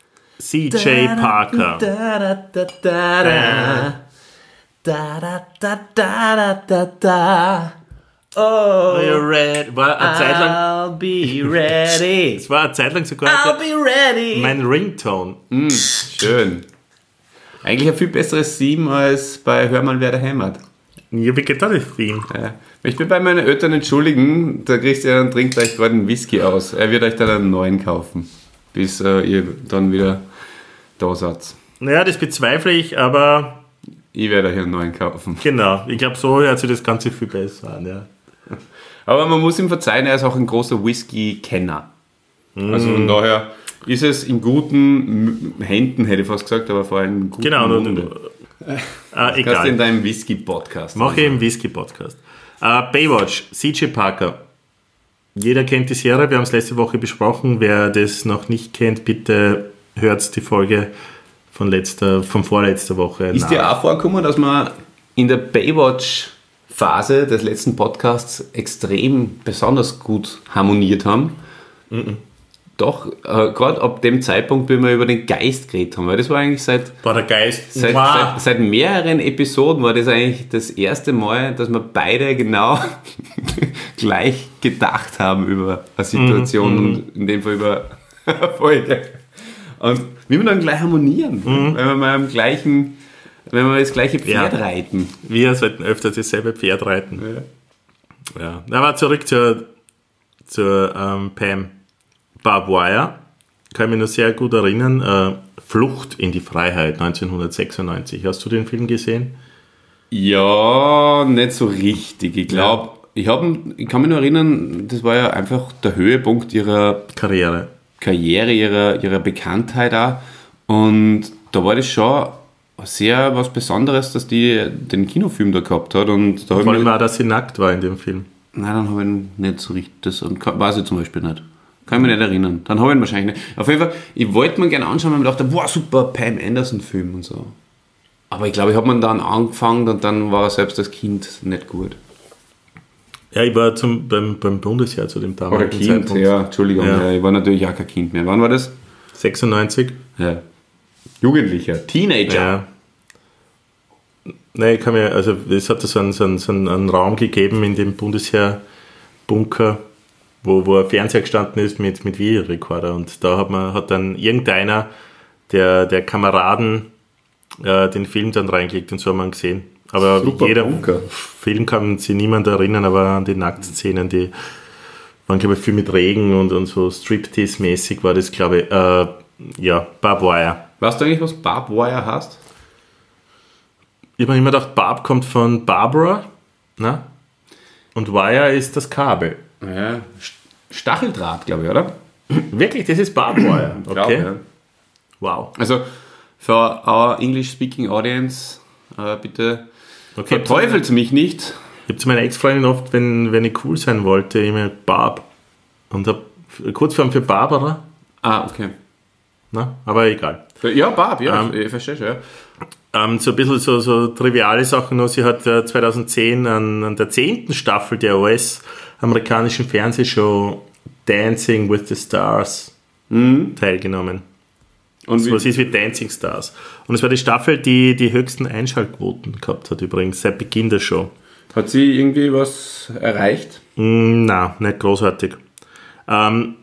C J Parker. Oh, You're red. War eine Zeit lang, I'll be ready. es war eine Zeit lang sogar I'll be ready. mein Ringtone. Schön. Eigentlich ein viel besseres Theme als bei Hör mal, wer da hämmert. Ja, wie geht das Theme? Ja. Ich will bei meinen Eltern entschuldigen, der Christian trinkt euch gerade einen Whisky aus. Er wird euch dann einen neuen kaufen, bis äh, ihr dann wieder da seid. Naja, das bezweifle ich, aber Ich werde euch einen neuen kaufen. genau. Ich glaube, so hört sich das Ganze viel besser an. Ja. Aber man muss ihm verzeihen, er ist auch ein großer Whisky-Kenner. Also von daher ist es in guten M- Händen, hätte ich fast gesagt, aber vor allem in guten Genau. Und, Munde. äh, Kannst du in egal. deinem Whisky-Podcast. Mache ich im Whisky-Podcast. Äh, Baywatch, C J Parker. Jeder kennt die Serie, wir haben es letzte Woche besprochen. Wer das noch nicht kennt, bitte hört die Folge von, letzter, von vorletzter Woche Ist nach. dir auch vorgekommen, dass wir in der Baywatch-Phase des letzten Podcasts extrem besonders gut harmoniert haben? doch, äh, gerade ab dem Zeitpunkt, wie wir über den Geist geredet haben, weil das war eigentlich seit, War der Geist. seit, Wow. seit, seit mehreren Episoden war das eigentlich das erste Mal, dass wir beide genau gleich gedacht haben über eine Situation Mhm. und in dem Fall über eine Folge. Und wie wir dann gleich harmonieren, Mhm. wenn wir mal am gleichen, wenn wir das gleiche Pferd Ja. reiten. Wir sollten öfter dasselbe Pferd reiten. Ja. Aber zurück zur, zur ähm, Pam. Barb Wire, kann mich noch sehr gut erinnern. Äh, Flucht in die Freiheit neunzehnhundertsechsundneunzig. Hast du den Film gesehen? Ja, nicht so richtig. Ich glaube, ich, hab, ich kann mich nur erinnern, das war ja einfach der Höhepunkt ihrer Karriere. Karriere, ihrer, ihrer Bekanntheit auch. Und da war das schon sehr was Besonderes, dass die den Kinofilm da gehabt hat. Und da hab ich Vor allem mir- auch, dass sie nackt war in dem Film. Nein, dann habe ich ihn nicht so richtig, das und kann- weiß ich zum Beispiel nicht. Kann ich mich nicht erinnern. Dann habe ich ihn wahrscheinlich nicht. Auf jeden Fall, ich wollte mir gerne anschauen, weil ich mir dachte, wow, super, Pam Anderson-Film und so. Aber ich glaube, ich habe mir dann angefangen und dann war selbst das Kind nicht gut. Ja, ich war zum, beim, beim Bundesheer zu dem Oder damaligen Kind, Zeitpunkt. ja, Entschuldigung, Ja. ja. ich war natürlich auch kein Kind mehr. Wann war das? sechsundneunzig. Ja. Jugendlicher, Teenager. Ja. Nein, ich kann mir, also es hat da so einen, so einen, so einen Raum gegeben in dem Bundesheer-Bunker, wo, wo ein Fernseher gestanden ist mit, mit Videorekorder, und da hat man, hat dann irgendeiner der, der Kameraden äh, den Film dann reingelegt, und so haben wir ihn gesehen. Aber Super jeder Bunker. Film kann sich niemand erinnern, aber an die Nacktszenen, die waren, glaube ich, viel mit Regen und, und so Striptease-mäßig war das, glaube ich, äh, ja, Barb Wire. Weißt du eigentlich, was Barb Wire heißt? Ich habe mir immer gedacht, Barb kommt von Barbara, ne? Und Wire ist das Kabel. Ja, Stacheldraht, glaube ich, oder? Wirklich, das ist Barb Wire. Okay. Glaub, ja. Wow. Also, für our English-speaking audience, äh, bitte Okay, verteufelt mich nicht. Ich habe zu meiner Ex-Freundin oft, wenn, wenn ich cool sein wollte, immer Barb. Und habe Kurzform für Barbara, Ah, okay. ne? Aber egal. Ja, Barb, ja, Ähm, ich verstehe schon, ja. Ähm, so ein bisschen so, so triviale Sachen noch. Sie hat äh, zweitausendzehn an, an der zehnten Staffel der U S-amerikanischen Fernsehshow Dancing with the Stars teilgenommen. Und So was ist wie Dancing Stars. Und es war die Staffel, die die höchsten Einschaltquoten gehabt hat übrigens, seit Beginn der Show. hat sie irgendwie was erreicht? Mm, nein, nicht großartig. Ähm,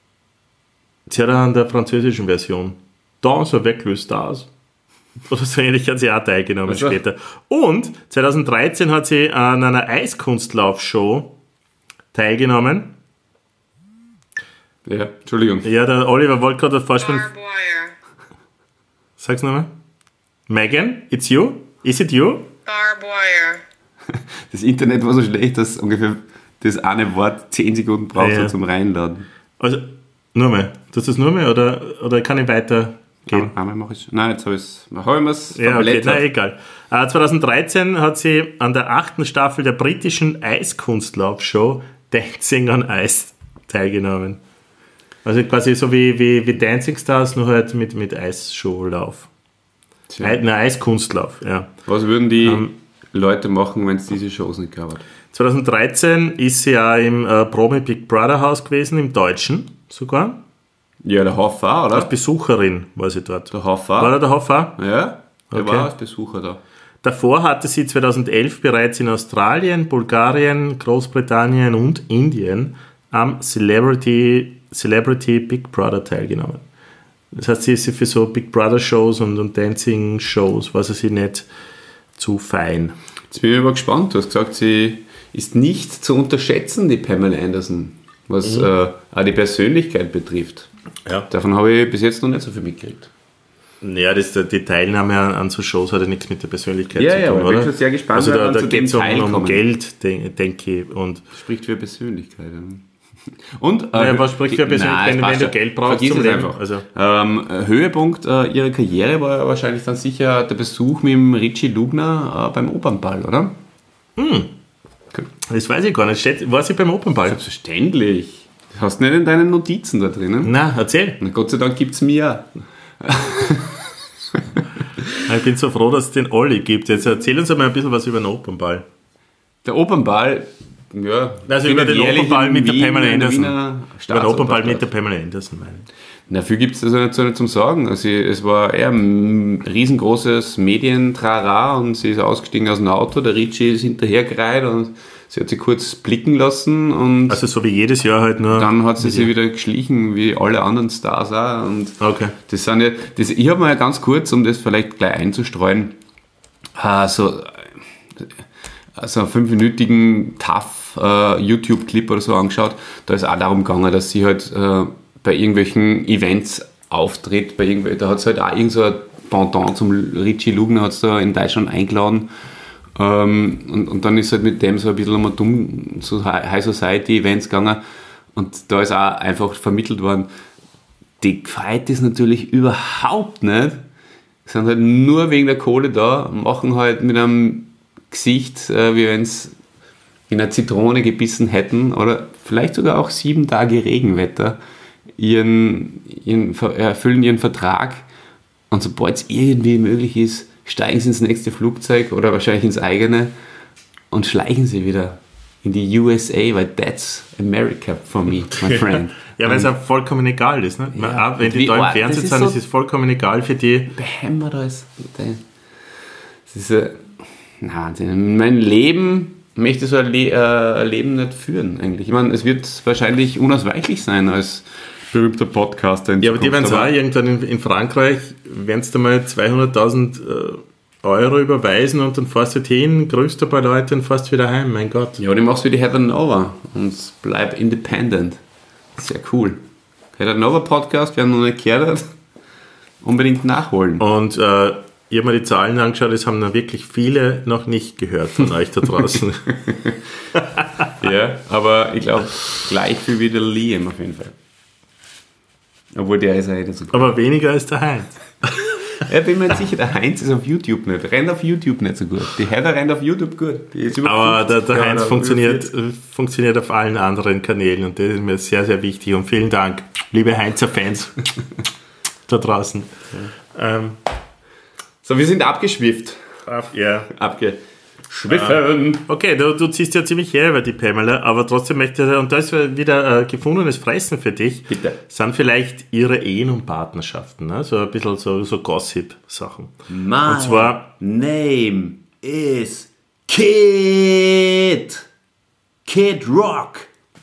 sie hat an der französischen Version Danse avec les Stars oder so ähnlich hat sie auch teilgenommen Also. später. Und zweitausenddreizehn hat sie an einer Eiskunstlaufshow teilgenommen. Ja, Entschuldigung. Ja, der Oliver wollte gerade das Vorspielen. Barb Wire. Sag's nochmal. Megan, it's you? Is it you? Barb Wire. Das Internet war so schlecht, dass ungefähr das eine Wort zehn Sekunden braucht Ja, ja. zum Reinladen. Also, nur mal. Tust du das nur mal oder, oder kann ich weitergehen? Einmal mache ich Nein, jetzt habe ich es. Habe ich mir's Ja, okay, verblättert. na egal. Äh, zweitausenddreizehn hat sie an der achten Staffel der britischen Eiskunstlaufshow Dancing on Ice teilgenommen. Also quasi so wie, wie, wie Dancing Stars, nur halt mit, mit Eisshowlauf. Tja. Ei- Na, Eiskunstlauf, ja. Was würden die Ähm, Leute machen, wenn es diese Shows nicht gab? zweitausenddreizehn ist sie ja im äh, Promi Big Brother Haus gewesen, im Deutschen sogar. Ja, der Hoff auch, oder? Als Besucherin war sie dort. Der Hoff War auch. da der Hoffa? Ja, der Okay. war als Besucher da. Davor hatte sie zweitausendelf bereits in Australien, Bulgarien, Großbritannien und Indien am Celebrity, Celebrity Big Brother teilgenommen. Das heißt, sie ist für so Big Brother Shows und, und Dancing Shows, war sie nicht zu fein. Jetzt bin ich aber gespannt. Du hast gesagt, sie ist nicht zu unterschätzen, die Pamela Anderson, was Mhm. äh, auch die Persönlichkeit betrifft. Ja. Davon habe ich bis jetzt noch nicht so viel mitgekriegt. Ja, das, die Teilnahme an, an so Shows hat ja nichts mit der Persönlichkeit Ja, zu ja, tun, aber ich bin oder? schon sehr gespannt, also wenn da, wir da zu geht es dem um, Teil um kommen. Geld, denke denk ich. Und Spricht für Persönlichkeit. ja. Und, äh, Ja, was spricht für Persönlichkeit, Nein, wenn- passt wenn du schon. Geld brauchst Vergiss zum es Leben? einfach. Also- Ähm, Höhepunkt äh, ihrer Karriere war ja wahrscheinlich dann sicher der Besuch mit dem Richie Lugner äh, beim Opernball, oder? das weiß ich gar nicht. Steht, war sie beim Opernball? Selbstverständlich. Hast du nicht in deinen Notizen da drinnen? Na, erzähl. Na, Gott sei Dank gibt es mir. Ich bin so froh, dass es den Olli gibt. Jetzt erzähl uns einmal ein bisschen was über den Opernball. Der Opernball ja, Also über den jährlich Opernball in mit der Wien Pamela in der Anderson. Wiener Über den Staatsoper Opernball mit der statt. Pamela Anderson, meine ich. Na, viel gibt es also nicht so zum Sagen. Also, es war eher ein riesengroßes Medientrara und sie ist ausgestiegen aus dem Auto, der Ritchie ist hinterhergereiht und sie hat sich kurz blicken lassen und Also so wie jedes Jahr halt nur. dann hat sie sich wieder geschlichen, wie alle anderen Stars auch. Und Okay. das sind ja, das, ich habe mal ganz kurz, um das vielleicht gleich einzustreuen, äh, so, so einen fünfminütigen tough äh, YouTube-Clip oder so angeschaut. Da ist auch darum gegangen, dass sie halt äh, bei irgendwelchen Events auftritt. Bei irgendwel- da hat es halt auch irgend so ein Pendant zum Richie Lugner hat es da in Deutschland eingeladen. Ähm, und, und dann ist halt mit dem so ein bisschen einmal dumm zu High Society Events gegangen. Und da ist auch einfach vermittelt worden, die gefreut ist natürlich überhaupt nicht. Sind halt nur wegen der Kohle da, machen halt mit einem Gesicht, äh, wie wenn es in eine Zitrone gebissen hätten oder vielleicht sogar auch sieben Tage Regenwetter, ihren, ihren, erfüllen ihren Vertrag und sobald es irgendwie möglich ist, steigen sie ins nächste Flugzeug oder wahrscheinlich ins eigene und schleichen sie wieder in die U S A, weil that's America for me, my friend. Ja, weil es auch vollkommen egal ist. Ne? Ja, Auch wenn die wie da im arg, Fernsehen das ist sind, so- ist es vollkommen egal für die. Behämmert alles. Das ist ein Wahnsinn. Mein Leben möchte so ein, Le äh, ein Leben nicht führen eigentlich. Ich meine, es wird wahrscheinlich unausweichlich sein als berühmter Podcaster. In Ja, aber die werden Zukunft, zwar irgendwann in, in Frankreich, werden du mal zweihunderttausend äh, Euro überweisen und dann fährst du hin, grüßt ein paar Leute und fährst wieder heim, mein Gott. Ja, und ich mach's wie die Heather Nova und bleib independent. Sehr cool. Heather Nova Podcast, wer noch nicht gehört hat, unbedingt nachholen. Und äh, ich habe mir die Zahlen angeschaut, es haben noch wirklich viele noch nicht gehört von euch da draußen. Ja, aber ich glaube, gleich viel wie der Liam auf jeden Fall. Obwohl der ist ja nicht so gut. Aber weniger als der Heinz. Ja, bin mir nicht sicher, der Heinz ist auf YouTube nicht. Rennt auf YouTube nicht so gut. Die Heather rennt auf YouTube gut. Die ist über Aber der, fünfzig der Jahre Heinz alt, funktioniert, über äh, funktioniert auf allen anderen Kanälen und das ist mir sehr, sehr wichtig. Und vielen Dank, liebe Heinzer-Fans da draußen. Ähm, vierzig. So, wir sind abgeschwifft. auf, ja. Abgeschwiffen. Okay, du, du ziehst ja ziemlich her über die Pamela, aber trotzdem möchte ich, und da ist wieder äh, gefundenes Fressen für dich, Bitte. sind vielleicht ihre Ehen und Partnerschaften, ne? So ein bisschen so, so Gossip-Sachen. My Und zwar- name is Kid. Kid Rock.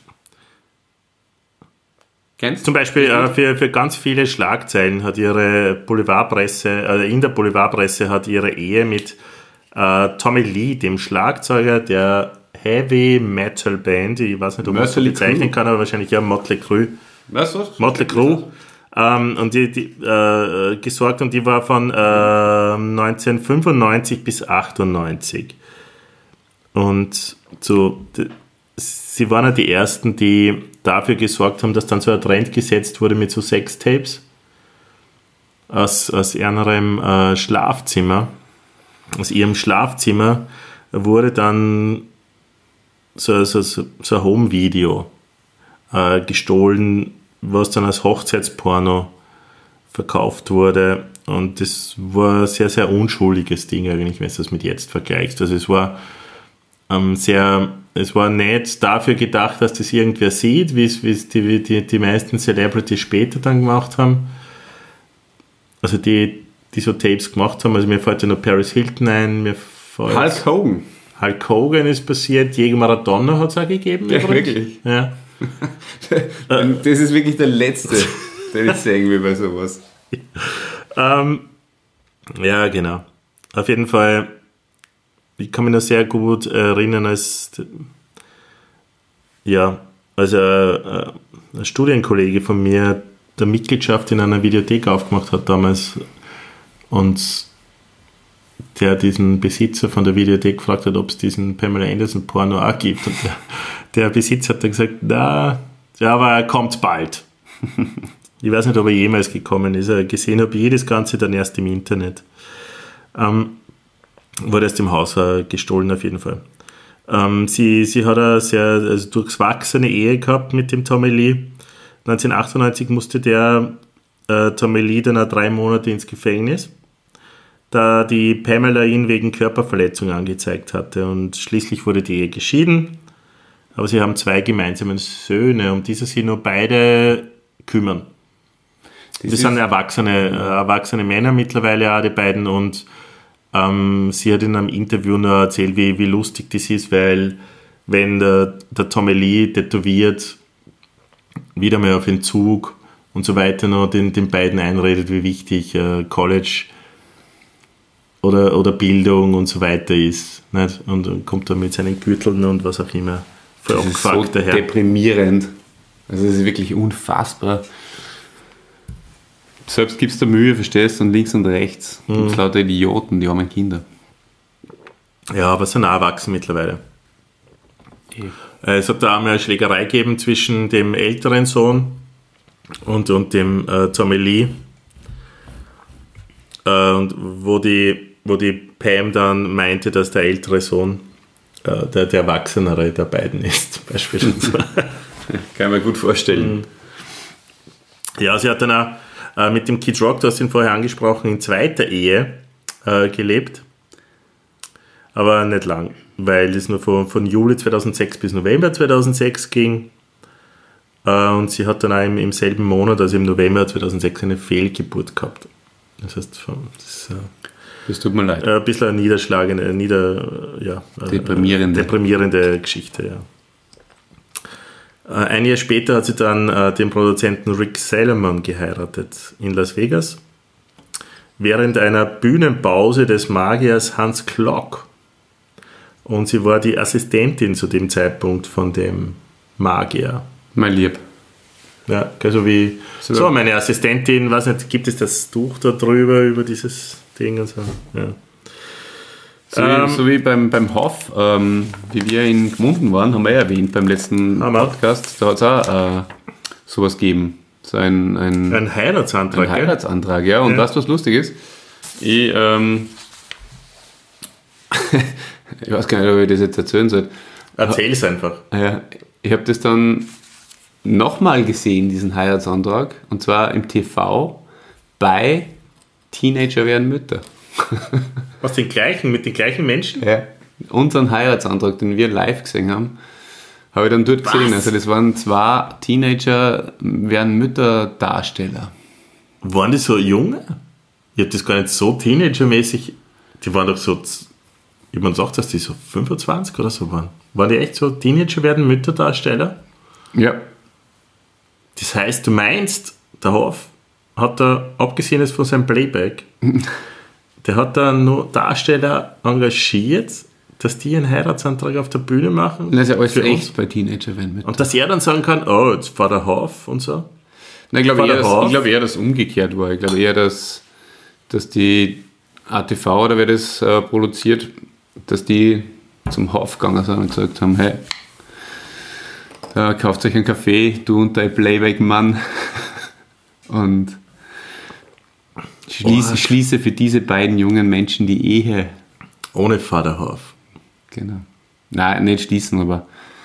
Kennst du? Zum Beispiel äh, für, für ganz viele Schlagzeilen hat ihre Boulevardpresse, äh, in der Boulevardpresse hat ihre Ehe mit äh, Tommy Lee, dem Schlagzeuger der Heavy Metal Band, ich weiß nicht, ob man es so Mötley bezeichnen Crüe. kann, aber wahrscheinlich ja Motley Crue. Weißt du was? Motley Crue. Ähm, und die, die äh, gesorgt und die war von äh, neunzehnhundertfünfundneunzig bis achtundneunzig. Und so, d- sie waren ja die ersten, die dafür gesorgt haben, dass dann so ein Trend gesetzt wurde mit so Sextapes aus, aus ihrem äh, Schlafzimmer. Aus ihrem Schlafzimmer wurde dann so, so, so, so ein Home-Video äh, gestohlen, was dann als Hochzeitsporno verkauft wurde. Und das war ein sehr, sehr unschuldiges Ding eigentlich, wenn du das mit jetzt vergleichst. Also es war ähm, sehr, es war nicht dafür gedacht, dass das irgendwer sieht, wie es wie es die, die, die meisten Celebrities später dann gemacht haben. Also die, die so Tapes gemacht haben. Also mir fällt ja noch Paris Hilton ein, mir fällt Hulk Hogan. Hulk Hogan ist passiert, Diego Maradona hat es auch gegeben. Ja, übrigens. wirklich. Ja. Das ist wirklich der letzte, den ich sagen will bei sowas. Ähm, ja, genau. Auf jeden Fall, ich kann mich noch sehr gut erinnern, als ja, als ein, ein Studienkollege von mir der Mitgliedschaft in einer Videothek aufgemacht hat damals und der diesen Besitzer von der Videothek gefragt hat, ob es diesen Pamela Anderson Porno auch gibt. Und der, der Besitzer hat dann gesagt, na, ja, aber er kommt bald. Ich weiß nicht, ob er jemals gekommen ist. Er gesehen habe ich das Ganze dann erst im Internet. Ähm, wurde erst im Haus äh, gestohlen auf jeden Fall. Ähm, sie, sie hat eine sehr also durchwachsene Ehe gehabt mit dem Tommy Lee. neunzehnhundertachtundneunzig musste der äh, Tommy Lee dann auch drei Monate ins Gefängnis, da die Pamela ihn wegen Körperverletzung angezeigt hatte. Und schließlich wurde die Ehe geschieden. aber sie haben zwei gemeinsame Söhne, um die sie sich nur beide kümmern. Das, das sind erwachsene, äh, erwachsene Männer mittlerweile auch, die beiden, und ähm, sie hat in einem Interview nur erzählt, wie, wie lustig das ist, weil wenn der, der Tommy Lee tätowiert, wieder mal auf den Zug und so weiter noch den, den beiden einredet, wie wichtig äh, College oder, oder Bildung und so weiter ist. Nicht? Und, und kommt dann mit seinen Gürteln und was auch immer voll Das ist so abgefuckt daher. deprimierend. Also es ist wirklich unfassbar. Selbst gibst du Mühe, verstehst du, und links und rechts Mhm. gibt es lauter Idioten, die armen Kinder. Ja, aber sind auch erwachsen mittlerweile. Äh, Es hat da einmal eine Schlägerei gegeben zwischen dem älteren Sohn und, und dem äh, Tommy Lee. Äh, und wo die, wo die Pam dann meinte, dass der ältere Sohn äh, der, der Erwachsenere der beiden ist, zum Beispiel. Kann ich mir gut vorstellen. Ja, sie hat dann auch äh, mit dem Kid Rock, du hast ihn vorher angesprochen, in zweiter Ehe äh, gelebt. Aber nicht lang, weil das nur von, von Juli zweitausendsechs bis November zweitausendsechs ging. Äh, und sie hat dann auch im, im selben Monat, also im November zweitausendsechs, eine Fehlgeburt gehabt. Das heißt, von- das ist äh, Das tut mir leid. ein bisschen eine niederschlagende, nieder, ja, äh, Deprimierende. deprimierende Geschichte. Ja. Äh, Ein Jahr später hat sie dann äh, den Produzenten Rick Salomon geheiratet in Las Vegas. Während einer Bühnenpause des Magiers Hans Klock. Und sie war die Assistentin zu dem Zeitpunkt von dem Magier. Mein Lieb. Ja, also wie, So. so meine Assistentin, weiß nicht, gibt es das Tuch da drüber, über dieses Ding und so. Ja. So, Ähm, wie, so wie beim, beim Hoff, ähm, wie wir in Gmunden waren, haben wir ja erwähnt beim letzten Haben wir. Podcast, da hat es auch äh, sowas gegeben. So ein, ein, Ein Heiratsantrag, ein gell? Heiratsantrag, ja. Und Ja. weißt du, was lustig ist? Ich, ähm, ich weiß gar nicht, ob ich das jetzt erzählen soll. Erzähl es einfach. Ja, ich habe das dann nochmal gesehen, diesen Heiratsantrag, und zwar im T V bei Teenager werden Mütter. Was, den gleichen, mit den gleichen Menschen? Ja. Unseren Heiratsantrag, den wir live gesehen haben, habe ich dann dort Was? gesehen. Also das waren zwei Teenager werden Mütter Darsteller. Waren die so junge? Ich habe das gar nicht so teenagermäßig. Die waren doch so, jemand sagt, dass die so fünfundzwanzig oder so waren. Waren die echt so Teenager werden Mütterdarsteller? Ja. Das heißt, du meinst, der Hoff hat da, abgesehen jetzt von seinem Playback, der hat da nur Darsteller engagiert, dass die einen Heiratsantrag auf der Bühne machen? Das ist ja alles für echt uns. bei Teenager werden Mütter. Und dass er dann sagen kann, oh, jetzt war der Hoff und so. Nein, ich glaube War eher, der dass- Hoff? ich glaube eher, dass umgekehrt war. Ich glaube eher, dass, dass die A T V oder wer das äh, produziert, dass die zum Hof gegangen sind und gesagt haben, hey, äh, kauft euch einen Kaffee, du und dein Playback-Mann, und schließe, Boah. schließe für diese beiden jungen Menschen die Ehe. Ohne Vaterhoff. Genau. Nein, nicht schließen, aber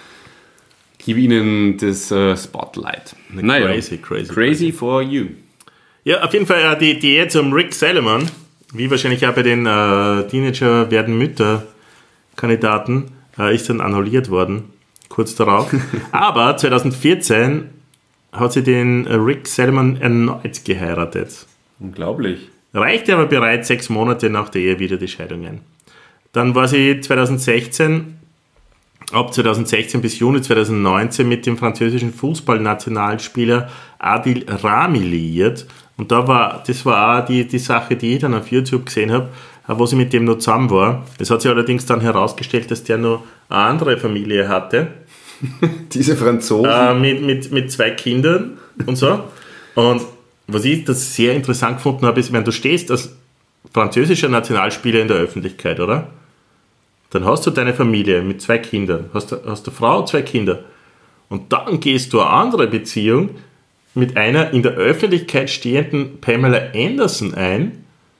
gib ihnen das äh, Spotlight. Naja. Crazy, crazy, Crazy for you. Ja, auf jeden Fall äh, die, die Ehe zum Rick Salomon, wie wahrscheinlich auch bei den äh, Teenager werden Mütter-Kandidaten, äh, ist dann annulliert worden, kurz darauf. Aber zweitausendvierzehn hat sie den äh, Rick Salomon erneut geheiratet. Unglaublich. Reichte aber bereits sechs Monate nach der Ehe wieder die Scheidung ein. Dann war sie zweitausendsechzehn, ab zweitausendsechzehn bis Juni zweitausendneunzehn mit dem französischen Fußballnationalspieler Adil Rami liiert. Und da war, das war auch die, die Sache, die ich dann auf YouTube gesehen habe, wo sie mit dem noch zusammen war. Es hat sich allerdings dann herausgestellt, dass der noch eine andere Familie hatte. Diese Franzosen. Äh, mit, mit, mit zwei Kindern und so. Und was ich das sehr interessant gefunden habe, ist, wenn du stehst als französischer Nationalspieler in der Öffentlichkeit, oder? Dann hast du deine Familie mit zwei Kindern, hast, hast eine Frau, zwei Kinder. Und dann gehst du eine andere Beziehung mit einer in der Öffentlichkeit stehenden Pamela Anderson ein.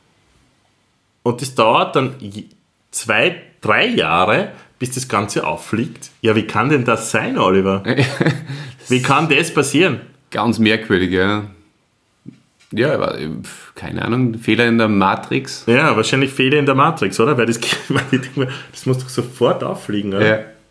Und das dauert dann zwei, drei Jahre, bis das Ganze auffliegt. Ja, wie kann denn das sein, Oliver? Wie kann das passieren? Ganz merkwürdig, ja. Ja, aber, pf, keine Ahnung, Fehler in der Matrix. Ja, wahrscheinlich Fehler in der Matrix, oder? Weil das, das muss doch sofort auffliegen, oder? Ja.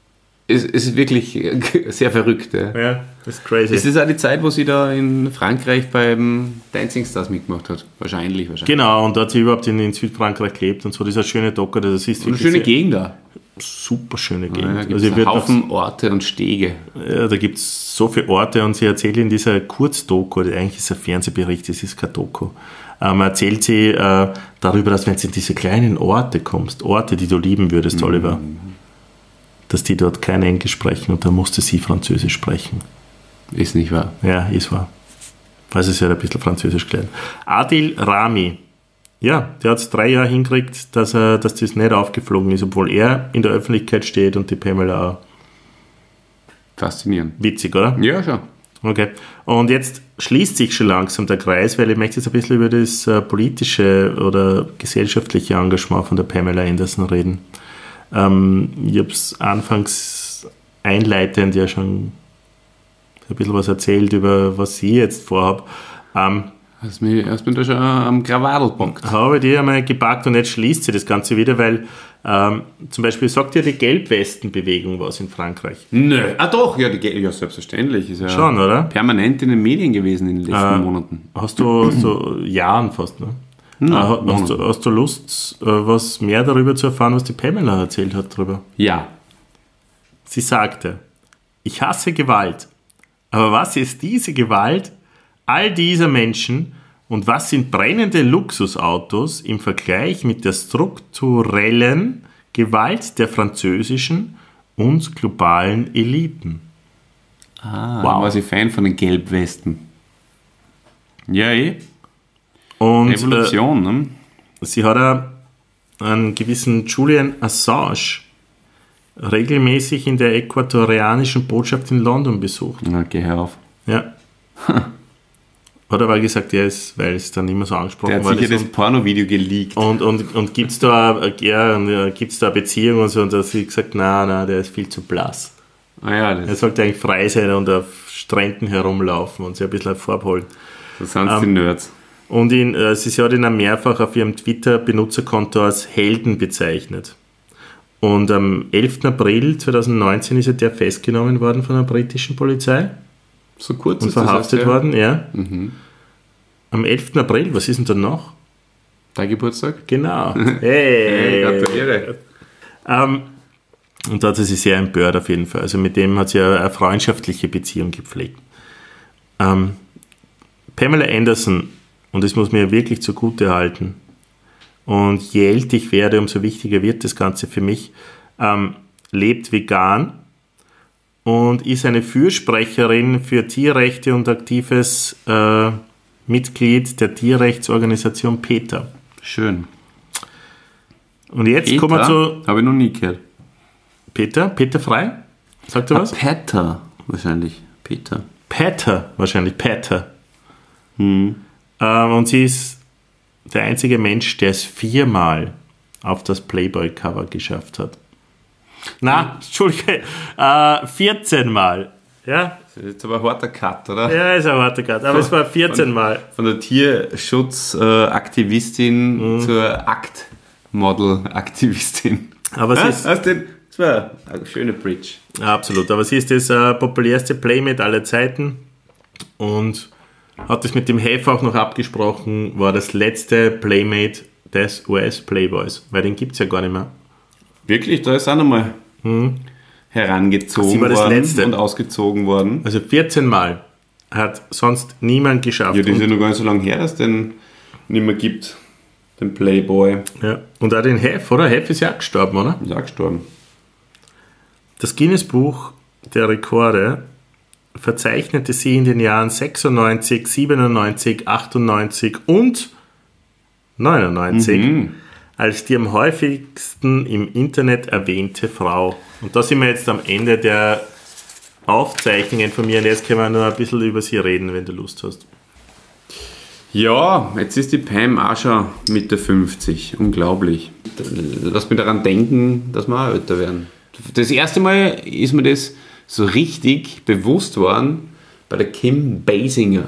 es, es ist wirklich sehr verrückt. Ja. Ja, das ist crazy. Das ist auch die Zeit, wo sie da in Frankreich beim Dancing Stars mitgemacht hat. Wahrscheinlich, wahrscheinlich. Genau, und da hat sie überhaupt in, in Südfrankreich gelebt und so. Das ist eine schöne Doku, das ist Eine wirklich schöne sehr- Gegend da. super schöne Ja, Gegend. da gibt also es ich würd einen noch- Haufen Orte und Stege. Ja, da gibt es so viele Orte und sie erzählt in dieser Kurzdoku, die eigentlich ist ein Fernsehbericht, das ist kein Doku, ähm, erzählt sie äh, darüber, dass wenn du in diese kleinen Orte kommst, Orte, die du lieben würdest, Mhm. Oliver, dass die dort kein Englisch sprechen und dann musste sie Französisch sprechen. Ist nicht wahr. Ja, ist wahr. Also sie hat ein bisschen Französisch gelernt. Adil Rami, ja, der hat es drei Jahre hingekriegt, dass, er, dass das nicht aufgeflogen ist, obwohl er in der Öffentlichkeit steht und die Pamela auch. Faszinierend. Witzig, oder? Ja, schon. Okay. Und jetzt schließt sich schon langsam der Kreis, weil ich möchte jetzt ein bisschen über das äh, politische oder gesellschaftliche Engagement von der Pamela Anderson reden. Ähm, ich habe es anfangs einleitend ja schon ein bisschen was erzählt über was ich jetzt vorhabe. Ähm, Hast mich, hast mich da schon am Krawattelpunkt. habe ich die einmal gepackt und jetzt schließt sich das Ganze wieder, weil ähm, zum Beispiel sagt ja die Gelbwestenbewegung was in Frankreich. Nö. Ah doch, ja, die, Ge- ja selbstverständlich. Ist ja Schon, oder? permanent in den Medien gewesen in den letzten Äh, Monaten. Hast du so Jahren fast, ne? Na, Äh, ha- hast, Monaten. du, hast du Lust, äh, was mehr darüber zu erfahren, was die Pamela erzählt hat darüber? Ja. Sie sagte, ich hasse Gewalt, aber was ist diese Gewalt all dieser Menschen und was sind brennende Luxusautos im Vergleich mit der strukturellen Gewalt der französischen und globalen Eliten? Ah, Wow. wow. war sie Fan von den Gelbwesten. Ja, eh. Und äh, Revolution, ne? sie hat auch einen gewissen Julian Assange regelmäßig in der äquatorianischen Botschaft in London besucht. Okay, hör auf. Ja. Hat aber gesagt, er ist, weil es dann immer so angesprochen Der hat war. sicher das das Porno-Video geleakt. und und, und gibt es da, eine- ja, und, äh, gibt's da eine Beziehung und so, und da hat sie gesagt, nein, nein, der ist viel zu blass. Ah ja, Er das, sollte eigentlich frei sein und auf Stränden herumlaufen und sich ein bisschen vorholen. das sind Ähm, die Nerds. Und ihn, äh, sie hat ihn auch mehrfach auf ihrem Twitter-Benutzerkonto als Helden bezeichnet. Und am elften April zweitausendneunzehn ist er der festgenommen worden von der britischen Polizei So kurz und ist das verhaftet erst, ja. worden. Ja. Am elften April, was ist denn dann noch? Dein Geburtstag? Genau. Hey, Hey. gratuliere. ähm, und da hat sie sich sehr empört auf jeden Fall. Also mit dem hat sie eine, eine freundschaftliche Beziehung gepflegt. Ähm, Pamela Anderson, und das muss mir wirklich zugute halten, und je älter ich werde, umso wichtiger wird das Ganze für mich, ähm, lebt vegan und ist eine Fürsprecherin für Tierrechte und aktives äh, Mitglied der Tierrechtsorganisation PETA. Schön. Und jetzt kommen wir zu Habe ich noch nie gehört. Peter, Peter Frei? Sagt er was? Peter, wahrscheinlich. Peter. Peter, wahrscheinlich Peter. Ähm, und sie ist der einzige Mensch, der es viermal auf das Playboy-Cover geschafft hat. Na, Entschuldige, äh, vierzehn Mal. Ja, Das ist jetzt aber ein harter Cut, oder? ja, ist ein harter Cut, aber es war vierzehn Mal. Von der Tierschutzaktivistin Mhm. zur Act-Model-Aktivistin. Aber sie Ah, ist, hast du den? Das war eine schöne Bridge. absolut, aber sie ist das äh, populärste Playmate aller Zeiten und hat das mit dem Hef auch noch abgesprochen, war das letzte Playmate des U S-Playboys, weil den gibt es ja gar nicht mehr. Wirklich, da ist auch nochmal herangezogen Sie war das worden Letzte. und ausgezogen worden. Also vierzehn Mal hat sonst niemand geschafft. Ja, das ist ja und, noch gar nicht so lange her, dass es den nicht mehr gibt. Den Playboy. ja, und auch den Hef, oder? Hef ist ja auch gestorben, oder? Ist auch gestorben. Das Guinness-Buch der Rekorde verzeichnete sie in den Jahren sechsundneunzig, siebenundneunzig, achtundneunzig und neunundneunzig als die am häufigsten im Internet erwähnte Frau. Und da sind wir jetzt am Ende der Aufzeichnungen von mir und jetzt können wir nur ein bisschen über sie reden, wenn du Lust hast. Ja, jetzt ist die Pam auch schon Mitte fünfzig. Unglaublich. Lass mich daran denken, dass wir auch älter werden. Das erste Mal ist mir das so richtig bewusst worden bei der Kim Basinger.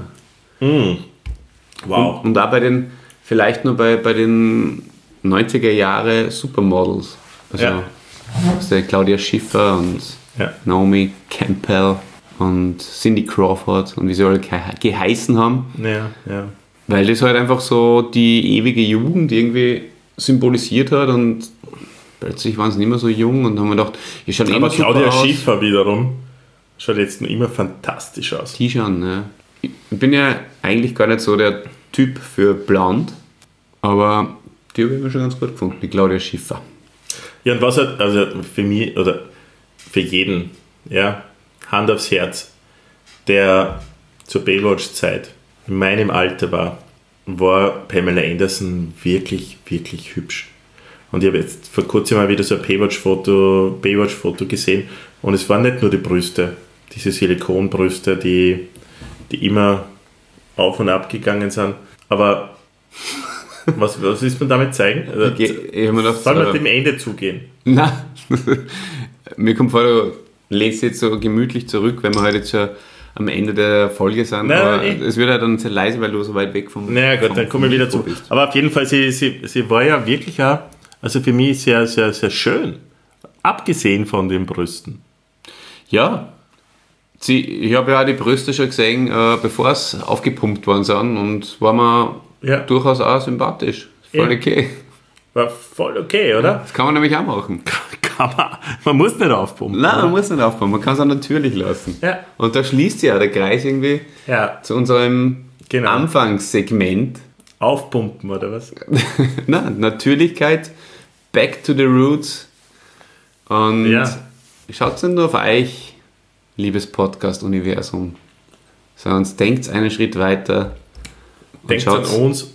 Wow. Und auch bei den, vielleicht nur bei, bei den neunziger Jahre Supermodels. Also Ja. aus der Claudia Schiffer und Ja. Naomi Campbell und Cindy Crawford und wie sie alle ge geheißen haben. Ja, ja. Weil das halt einfach so die ewige Jugend irgendwie symbolisiert hat und plötzlich waren sie nicht mehr so jung und haben mir gedacht, ihr schaut Aber immer super Claudia aus. Schiffer wiederum schaut jetzt noch immer fantastisch aus. Die schon, ne? Ich bin ja eigentlich gar nicht so der Typ für blond, aber die habe ich mir schon ganz gut gefunden, die Claudia Schiffer. Ja, und was hat, also für mich oder für jeden, ja, Hand aufs Herz, der zur Baywatch-Zeit in meinem Alter war, war Pamela Anderson wirklich, wirklich hübsch. Und ich habe jetzt vor kurzem mal wieder so ein Baywatch-Foto Baywatch-Foto gesehen und es waren nicht nur die Brüste, diese Silikonbrüste, die, die immer auf und ab gegangen sind, aber was, was ist man damit zeigen? Also, Ich, ich hab mir gedacht, soll man äh, dem Ende zugehen? Nein, mir kommt vor, du lehnst jetzt so gemütlich zurück, wenn wir halt jetzt schon am Ende der Folge sind. Nein, aber nein, es wird ja dann sehr leise, weil du so weit weg vom Naja gut, vom- dann komme ich vom wieder zu. Mikro bist. Aber auf jeden Fall, sie, sie, sie war ja wirklich auch, also für mich sehr, sehr, sehr schön. Abgesehen von den Brüsten. Ja, sie, ich habe ja auch die Brüste schon gesehen, äh, bevor es aufgepumpt worden sind und war mir Ja. durchaus auch sympathisch. Voll Ja. okay. War voll okay, oder? Das kann man nämlich auch machen. Kann man, man muss nicht aufpumpen. Nein, man oder? muss nicht aufbauen, man kann es auch natürlich lassen. Ja. Und da schließt sich ja der Kreis irgendwie Ja, zu unserem Genau. Anfangssegment. aufpumpen, oder was? Nein, Natürlichkeit, back to the roots. Und Ja. schaut nicht nur auf euch, liebes Podcast-Universum, sondern denkt einen Schritt weiter und Denkt an schaut, uns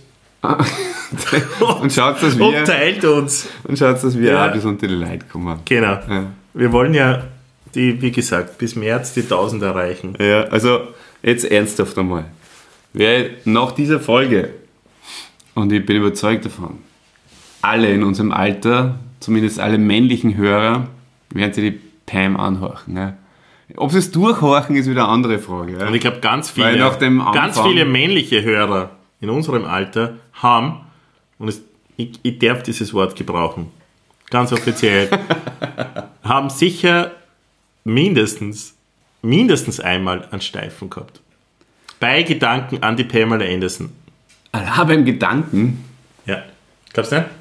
und schaut, dass und wir, teilt uns. und schaut, dass wir Ja. auch bis unter die Leute kommen. Genau. Ja. Wir wollen ja, die, wie gesagt, bis März die tausend erreichen. Ja, also jetzt ernsthaft einmal. Wer nach dieser Folge, und ich bin überzeugt davon, alle in unserem Alter, zumindest alle männlichen Hörer, werden sich die Pam anhorchen. Ne? Ob sie es durchhorchen, ist wieder eine andere Frage. Ja? Und ich glaube, ganz Weil viele, nach dem ganz Anfang- viele männliche Hörer in unserem Alter haben, und es, ich, ich darf dieses Wort gebrauchen, ganz offiziell, haben sicher mindestens, mindestens einmal einen Steifen gehabt. Bei Gedanken an die Pamela Anderson. Ah, beim Gedanken, Ja. Glaubst du nicht?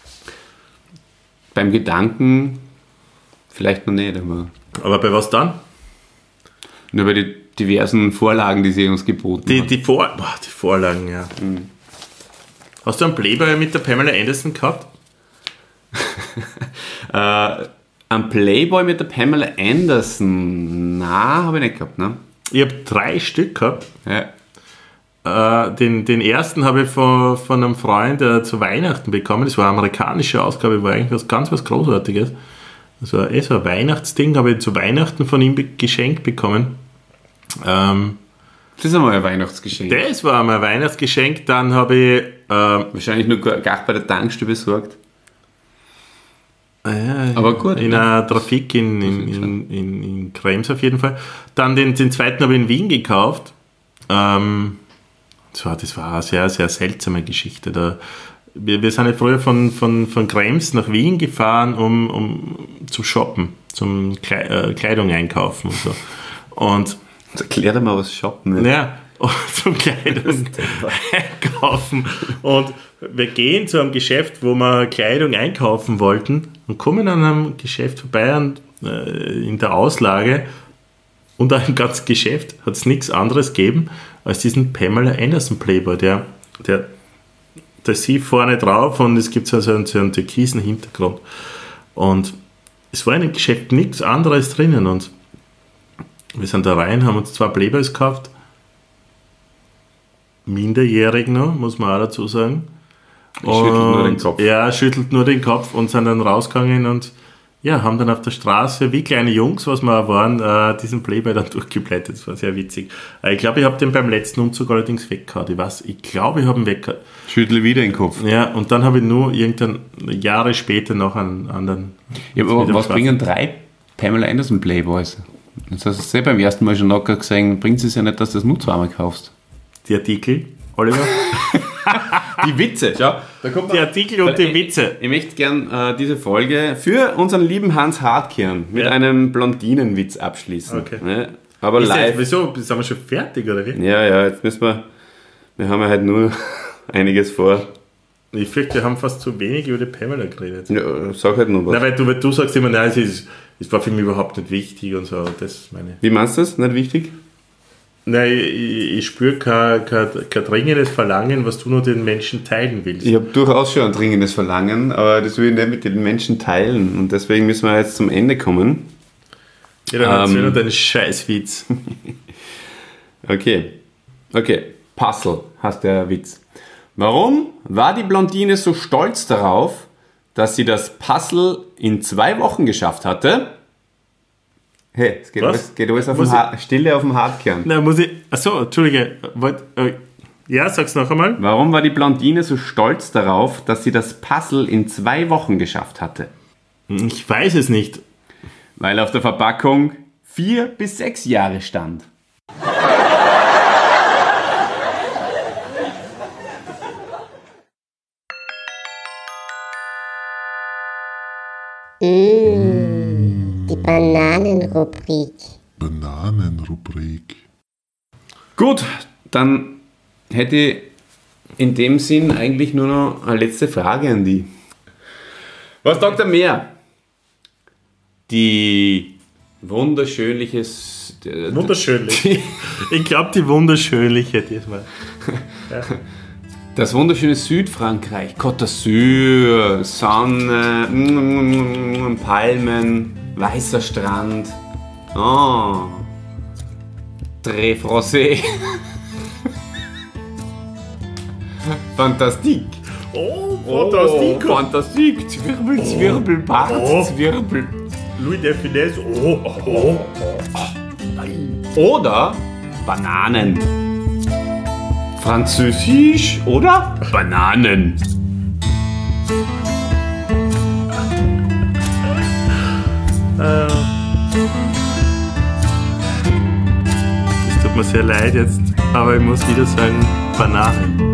beim Gedanken vielleicht noch nicht, aber Aber bei was dann? nur bei den diversen Vorlagen, die sie uns geboten Die, hat. die, Vor Boah, die Vorlagen, ja. Hast du einen Playboy mit der Pamela Anderson gehabt? Äh, ein Playboy mit der Pamela Anderson, na, habe ich nicht gehabt, ne? Ich habe drei Stück gehabt. Ja. Äh, den, den ersten habe ich von, von einem Freund äh, zu Weihnachten bekommen. Das war eine amerikanische Ausgabe, war eigentlich was ganz was Großartiges. Das war eh so ein Weihnachtsding, habe ich zu Weihnachten von ihm be geschenkt bekommen. Ähm, Das ist einmal ein Weihnachtsgeschenk. das war mein Weihnachtsgeschenk. Dann habe ich ähm, Wahrscheinlich nur gar bei der Tankstelle besorgt. ja, Aber gut. in einer Trafik in, in, in, in, in Krems auf jeden Fall. Dann den, den zweiten habe ich in Wien gekauft. Ähm, das, war, das war eine sehr, sehr seltsame Geschichte. Da, wir, wir sind ja früher von, von, von Krems nach Wien gefahren, um, um zu shoppen, zum Kle äh, Kleidung einkaufen und so. Und Erklär dir mal, was shoppen ist. ja, zum Kleidung einkaufen. Und wir gehen zu einem Geschäft, wo wir Kleidung einkaufen wollten und kommen an einem Geschäft vorbei und, äh, in der Auslage und an dem ganzen Geschäft hat es nichts anderes gegeben als diesen Pamela Anderson Playboy, der, der, der sie vorne drauf und es gibt so einen, so einen türkisen Hintergrund. Und es war in dem Geschäft nichts anderes drinnen und wir sind da rein, haben uns zwei Playboys gekauft. Minderjährig noch, muss man auch dazu sagen. Ich schüttelt nur den Und- Kopf. Ja, schüttelt nur den Kopf und sind dann rausgegangen und ja, haben dann auf der Straße, wie kleine Jungs, was wir auch waren, äh, diesen Playboy dann durchgeblättert. Das war sehr witzig. Äh, ich glaube, ich habe den beim letzten Umzug allerdings weggehauen. Ich weiß, ich glaube, ich habe ihn weggehauen. Schüttle wieder den Kopf. Ja, und dann habe ich nur irgendwann Jahre später noch einen anderen. Ja, aber wieder was schwarz. bringen drei Pamela Anderson Playboys? Jetzt hast du es eh beim ersten Mal schon locker gesehen, bringt es ja nicht, dass du das nur zweimal kaufst. Die Artikel, Oliver? Die Witze, schau. Da kommt Die Artikel und die Witze. Ich, ich möchte gern äh, diese Folge für unseren lieben Hans Hartkern mit Ja. einem Blondinenwitz abschließen. Okay. Ne? Aber Ist live. jetzt, wieso? Sind wir schon fertig, oder wie? Ja, ja, jetzt müssen wir. Wir haben ja halt nur einiges vor. Ich fürchte, wir haben fast zu wenig über die Pamela geredet. Ja, sag halt nur was. Na, weil du, weil du sagst immer, nein, es, ist, es war für mich überhaupt nicht wichtig und so. Das meine Wie meinst du das? Nicht wichtig? Nein, ich, ich spüre kein, kein, kein dringendes Verlangen, was du nur den Menschen teilen willst. Ich habe durchaus schon ein dringendes Verlangen, aber das will ich nicht mit den Menschen teilen. Und deswegen müssen wir jetzt zum Ende kommen. Ja, dann erzähl Ähm. nur deinen Scheißwitz. Okay. Okay. Puzzle heißt der Witz. Warum war die Blondine so stolz darauf, dass sie das Puzzle in zwei Wochen geschafft hatte? Hey, es geht Was? alles, geht alles auf Muss dem ha- Stille auf dem Hartkern. Na, muss ich. Achso, Entschuldige. Wollt, äh, ja, sag's noch einmal. Warum war die Blondine so stolz darauf, dass sie das Puzzle in zwei Wochen geschafft hatte? Ich weiß es nicht. Weil auf der Verpackung vier bis sechs Jahre stand. Mmh, die Bananenrubrik. Bananenrubrik. Gut, dann hätte ich in dem Sinn eigentlich nur noch eine letzte Frage an die. Was sagt er mehr? Die wunderschönliche... S- der- Wunderschönlich. Ich glaube, die wunderschönliche diesmal. Das wunderschöne Südfrankreich, Côte d'Azur, Sonne, mm, Palmen, weißer Strand. Oh, Très Français. Fantastique. Oh, Oh, fantastico. Fantastique. Zwirbel, Zwirbel, Bart, Oh. Zwirbel. Louis de Finesse. Oh, oh, Oder Bananen. Französisch oder Bananen. Es tut mir sehr leid jetzt, aber ich muss wieder sagen, Bananen.